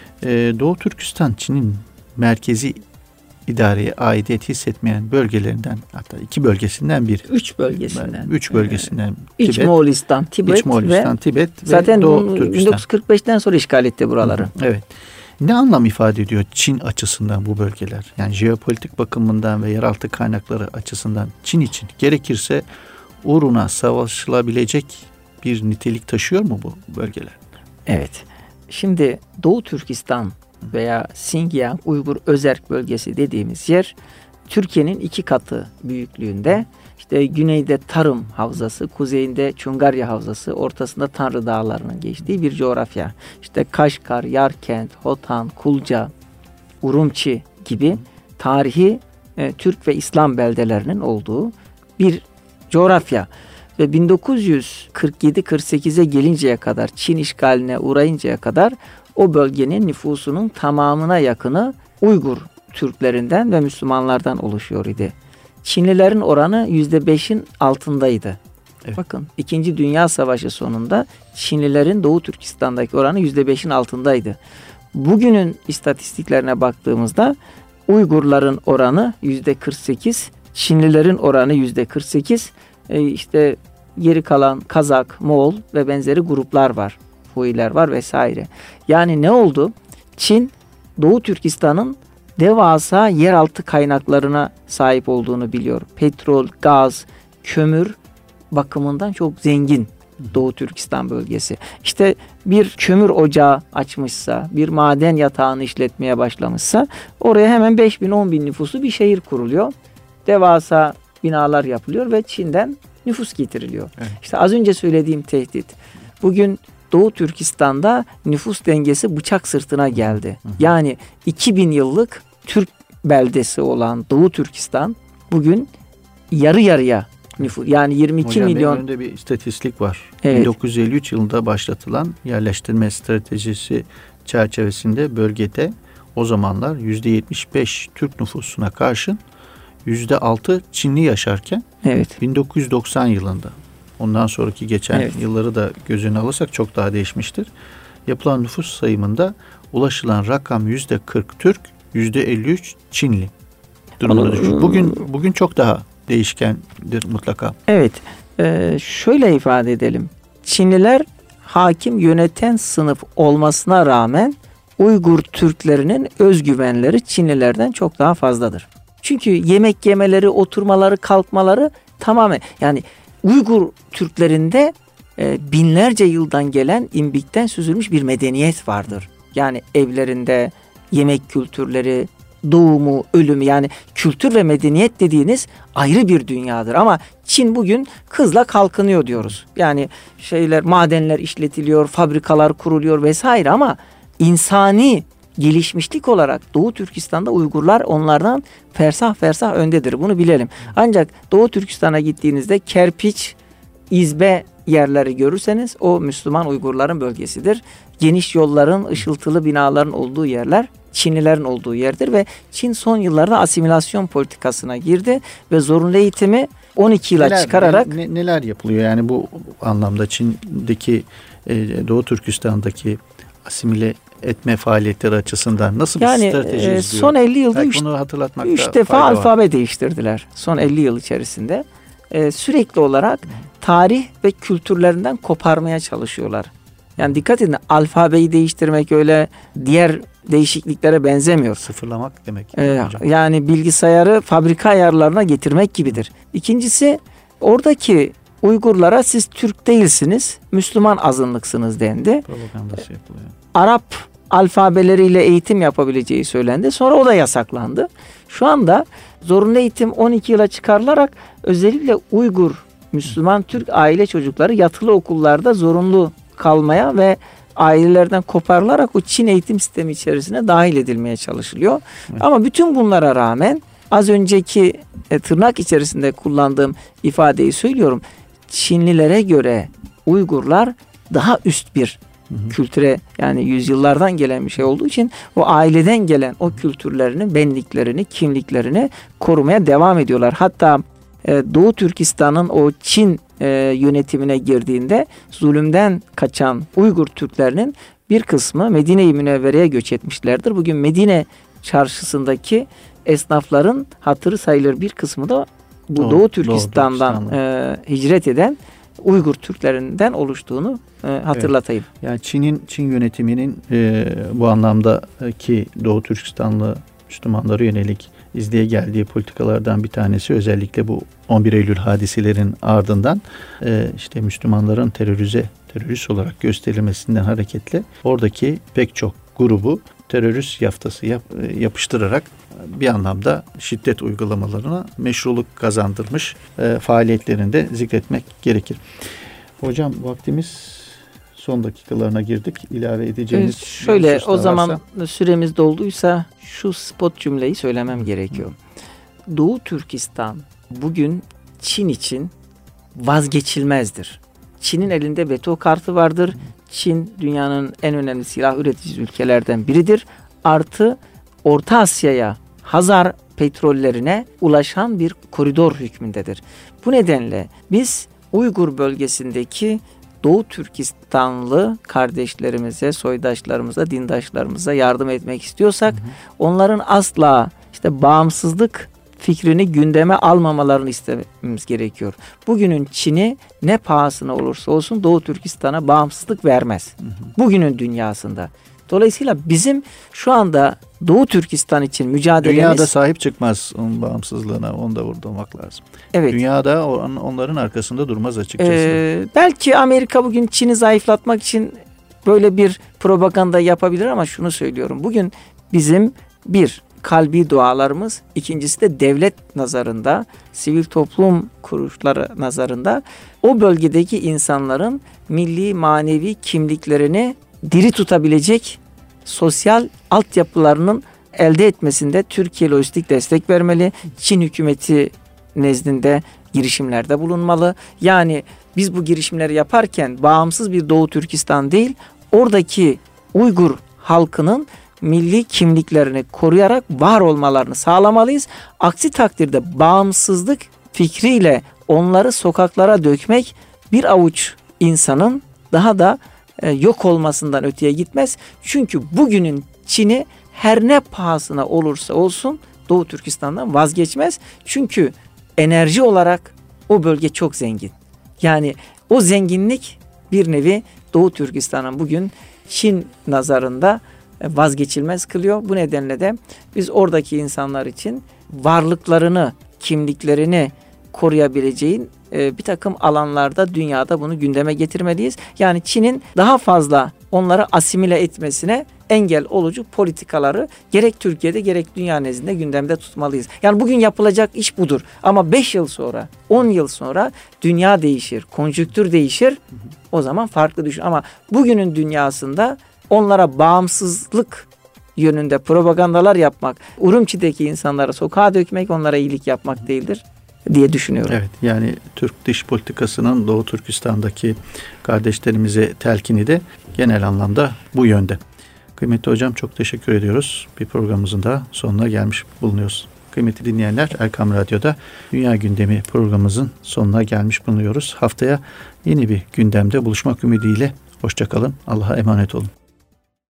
Doğu Türkistan Çin'in merkezi idareye aidiyet hissetmeyen bölgelerinden, hatta iki bölgesinden bir. Üç bölgesinden. Üç bölgesinden. Ee, İç Tibet, Moğolistan, Tibet, İç Moğolistan, ve Tibet zaten ve Doğu Türkistan. bin dokuz yüz kırk beşten sonra işgal etti buraları. Hı, evet. Ne anlam ifade ediyor Çin açısından bu bölgeler? Yani jeopolitik bakımından ve yeraltı kaynakları açısından Çin için gerekirse uğruna savaşılabilecek bir nitelik taşıyor mu bu bölgeler? Evet. Şimdi Doğu Türkistan veya Xinjiang Uygur Özerk bölgesi dediğimiz yer Türkiye'nin iki katı büyüklüğünde. İşte güneyde Tarım Havzası, kuzeyinde Çungarya Havzası, ortasında Tanrı Dağları'nın geçtiği bir coğrafya. İşte Kaşgar, Yarkent, Hotan, Kulca, Urumçi gibi tarihi e, Türk ve İslam beldelerinin olduğu bir coğrafya. Ve bin dokuz yüz kırk yedi kırk sekize gelinceye kadar, Çin işgaline uğrayıncaya kadar o bölgenin nüfusunun tamamına yakını Uygur Türklerinden ve Müslümanlardan oluşuyor idi. Çinlilerin oranı yüzde beşin altındaydı. Evet. Bakın, İkinci Dünya Savaşı sonunda Çinlilerin Doğu Türkistan'daki oranı yüzde beşin altındaydı. Bugünün istatistiklerine baktığımızda Uygurların oranı yüzde kırk sekiz, Çinlilerin oranı yüzde kırk sekiz, e işte geri kalan Kazak, Moğol ve benzeri gruplar var. Huiler var vesaire. Yani ne oldu? Çin, Doğu Türkistan'ın devasa yeraltı kaynaklarına sahip olduğunu biliyor. Petrol, gaz, kömür bakımından çok zengin Doğu Türkistan bölgesi. İşte bir kömür ocağı açmışsa, bir maden yatağını işletmeye başlamışsa oraya hemen beş bin on bin nüfuslu bir şehir kuruluyor. Devasa binalar yapılıyor ve Çin'den nüfus getiriliyor. Evet. İşte az önce söylediğim tehdit. Bugün Doğu Türkistan'da nüfus dengesi bıçak sırtına geldi. Hı hı. Yani iki bin yıllık Türk beldesi olan Doğu Türkistan bugün yarı yarıya nüfus, yani yirmi iki Hocam, milyon. Hocam, önünde bir istatistik var. Evet. bin dokuz yüz elli üç yılında başlatılan yerleştirme stratejisi çerçevesinde bölgede o zamanlar yüzde yetmiş beş Türk nüfusuna karşın yüzde altı Çinli yaşarken, evet, bin dokuz yüz doksan yılında, ondan sonraki geçen evet. yılları da göz önüne alırsak çok daha değişmiştir. Yapılan nüfus sayımında ulaşılan rakam yüzde kırk Türk, yüzde elli üç Çinli durumuna düşüyor. Bugün bugün çok daha değişkendir mutlaka. Evet. E, şöyle ifade edelim. Çinliler hakim, yöneten sınıf olmasına rağmen Uygur Türklerinin özgüvenleri Çinlilerden çok daha fazladır. Çünkü yemek yemeleri, oturmaları, kalkmaları tamamen, yani Uygur Türklerinde e, binlerce yıldan gelen imbikten süzülmüş bir medeniyet vardır. Yani evlerinde yemek kültürleri, doğumu, ölümü, yani kültür ve medeniyet dediğiniz ayrı bir dünyadır. Ama Çin bugün hızla kalkınıyor diyoruz. Yani şeyler, madenler işletiliyor, fabrikalar kuruluyor vesaire, ama insani gelişmişlik olarak Doğu Türkistan'da Uygurlar onlardan fersah fersah öndedir. Bunu bilelim. Ancak Doğu Türkistan'a gittiğinizde kerpiç, izbe yerleri görürseniz o Müslüman Uygurların bölgesidir. Geniş yolların, ışıltılı binaların olduğu yerler Çinlilerin olduğu yerdir ve Çin son yıllarda asimilasyon politikasına girdi ve zorunlu eğitimi on iki yıla neler, çıkararak ne, neler yapılıyor? Yani bu anlamda Çin'deki e, Doğu Türkistan'daki asimile etme faaliyetleri açısından nasıl yani, bir strateji izliyor? Son elli yılda üç, üç defa alfabe var. değiştirdiler. Son elli yıl içerisinde. Ee, sürekli olarak tarih ve kültürlerinden koparmaya çalışıyorlar. Yani dikkat edin, alfabeyi değiştirmek öyle diğer değişikliklere benzemiyor. Sıfırlamak demek. Ee, yani bilgisayarı fabrika ayarlarına getirmek gibidir. İkincisi, oradaki Uygurlara siz Türk değilsiniz, Müslüman azınlıksınız dendi. Propagandası yapılıyor. Arap alfabeleriyle eğitim yapabileceği söylendi. Sonra o da yasaklandı. Şu anda zorunlu eğitim on iki yıla çıkarılarak özellikle Uygur, Müslüman, Türk aile çocukları yatılı okullarda zorunlu kalmaya ve ailelerden koparılarak o Çin eğitim sistemi içerisine dahil edilmeye çalışılıyor. Evet. Ama bütün bunlara rağmen az önceki e, tırnak içerisinde kullandığım ifadeyi söylüyorum. Çinlilere göre Uygurlar daha üst bir hı hı. kültüre, yani yüzyıllardan gelen bir şey olduğu için o aileden gelen o kültürlerini, benliklerini, kimliklerini korumaya devam ediyorlar. Hatta e, Doğu Türkistan'ın o Çin e, yönetimine girdiğinde zulümden kaçan Uygur Türklerinin bir kısmı Medine-i Münevvere'ye göç etmişlerdir. Bugün Medine çarşısındaki esnafların hatırı sayılır bir kısmı da bu Doğu, Doğu Türkistan'dan Doğu e, hicret eden Uygur Türklerinden oluştuğunu e, hatırlatayım. Evet. Yani Çin'in Çin yönetiminin e, bu anlamdaki Doğu Türkistanlı Müslümanlara yönelik izleye geldiği politikalardan bir tanesi özellikle bu on bir Eylül hadiselerin ardından e, işte Müslümanların terörize terörist olarak gösterilmesinden hareketle oradaki pek çok grubu terörist yaftası yap, yapıştırarak bir anlamda şiddet uygulamalarına meşruluk kazandırmış e, faaliyetlerini de zikretmek gerekir. Hocam vaktimiz son dakikalarına girdik. İlave edeceğiniz evet, şöyle o zaman varsa... süremiz dolduysa şu spot cümleyi söylemem gerekiyor. Hı. Doğu Türkistan bugün Çin için vazgeçilmezdir. Çin'in elinde veto kartı vardır. Çin dünyanın en önemli silah üretici ülkelerden biridir. Artı Orta Asya'ya, Hazar petrollerine ulaşan bir koridor hükmündedir. Bu nedenle biz Uygur bölgesindeki Doğu Türkistanlı kardeşlerimize, soydaşlarımıza, dindaşlarımıza yardım etmek istiyorsak, hı hı, onların asla işte bağımsızlık fikrini gündeme almamalarını istememiz gerekiyor. Bugünün Çin'i ne pahasına olursa olsun Doğu Türkistan'a bağımsızlık vermez. Hı hı. Bugünün dünyasında. Dolayısıyla bizim şu anda Doğu Türkistan için mücadelemiz... Dünyada sahip çıkmaz onun bağımsızlığına, onu da vurgulamak lazım. Evet. Dünyada on, onların arkasında durmaz açıkçası. Ee, belki Amerika bugün Çin'i zayıflatmak için böyle bir propaganda yapabilir ama şunu söylüyorum. Bugün bizim bir kalbi dualarımız, ikincisi de devlet nazarında, sivil toplum kuruluşları nazarında o bölgedeki insanların milli manevi kimliklerini diri tutabilecek sosyal altyapılarının elde etmesinde Türkiye lojistik destek vermeli. Çin hükümeti nezdinde girişimlerde bulunmalı. Yani biz bu girişimleri yaparken bağımsız bir Doğu Türkistan değil, oradaki Uygur halkının milli kimliklerini koruyarak var olmalarını sağlamalıyız. Aksi takdirde bağımsızlık fikriyle onları sokaklara dökmek bir avuç insanın daha da e, yok olmasından öteye gitmez. Çünkü bugünün Çin'i her ne pahasına olursa olsun Doğu Türkistan'dan vazgeçmez. Çünkü enerji olarak o bölge çok zengin. Yani o zenginlik bir nevi Doğu Türkistan'ın bugün Çin nazarında vazgeçilmez kılıyor. Bu nedenle de biz oradaki insanlar için varlıklarını, kimliklerini koruyabileceğin bir takım alanlarda dünyada bunu gündeme getirmeliyiz. Yani Çin'in daha fazla onları asimile etmesine engel olucu politikaları gerek Türkiye'de gerek dünya nezdinde gündemde tutmalıyız. Yani bugün yapılacak iş budur. Ama beş yıl sonra, on yıl sonra dünya değişir, konjüktür değişir. O zaman farklı düşün. Ama bugünün dünyasında onlara bağımsızlık yönünde propagandalar yapmak, Urumçi'deki insanları sokağa dökmek, onlara iyilik yapmak değildir diye düşünüyorum. Evet, yani Türk dış politikasının Doğu Türkistan'daki kardeşlerimize telkini de genel anlamda bu yönde. Kıymetli hocam çok teşekkür ediyoruz. Bir programımızın da sonuna gelmiş bulunuyoruz. Kıymetli dinleyenler, Erkam Radyo'da Dünya Gündemi programımızın sonuna gelmiş bulunuyoruz. Haftaya yeni bir gündemde buluşmak ümidiyle hoşça kalın. Allah'a emanet olun.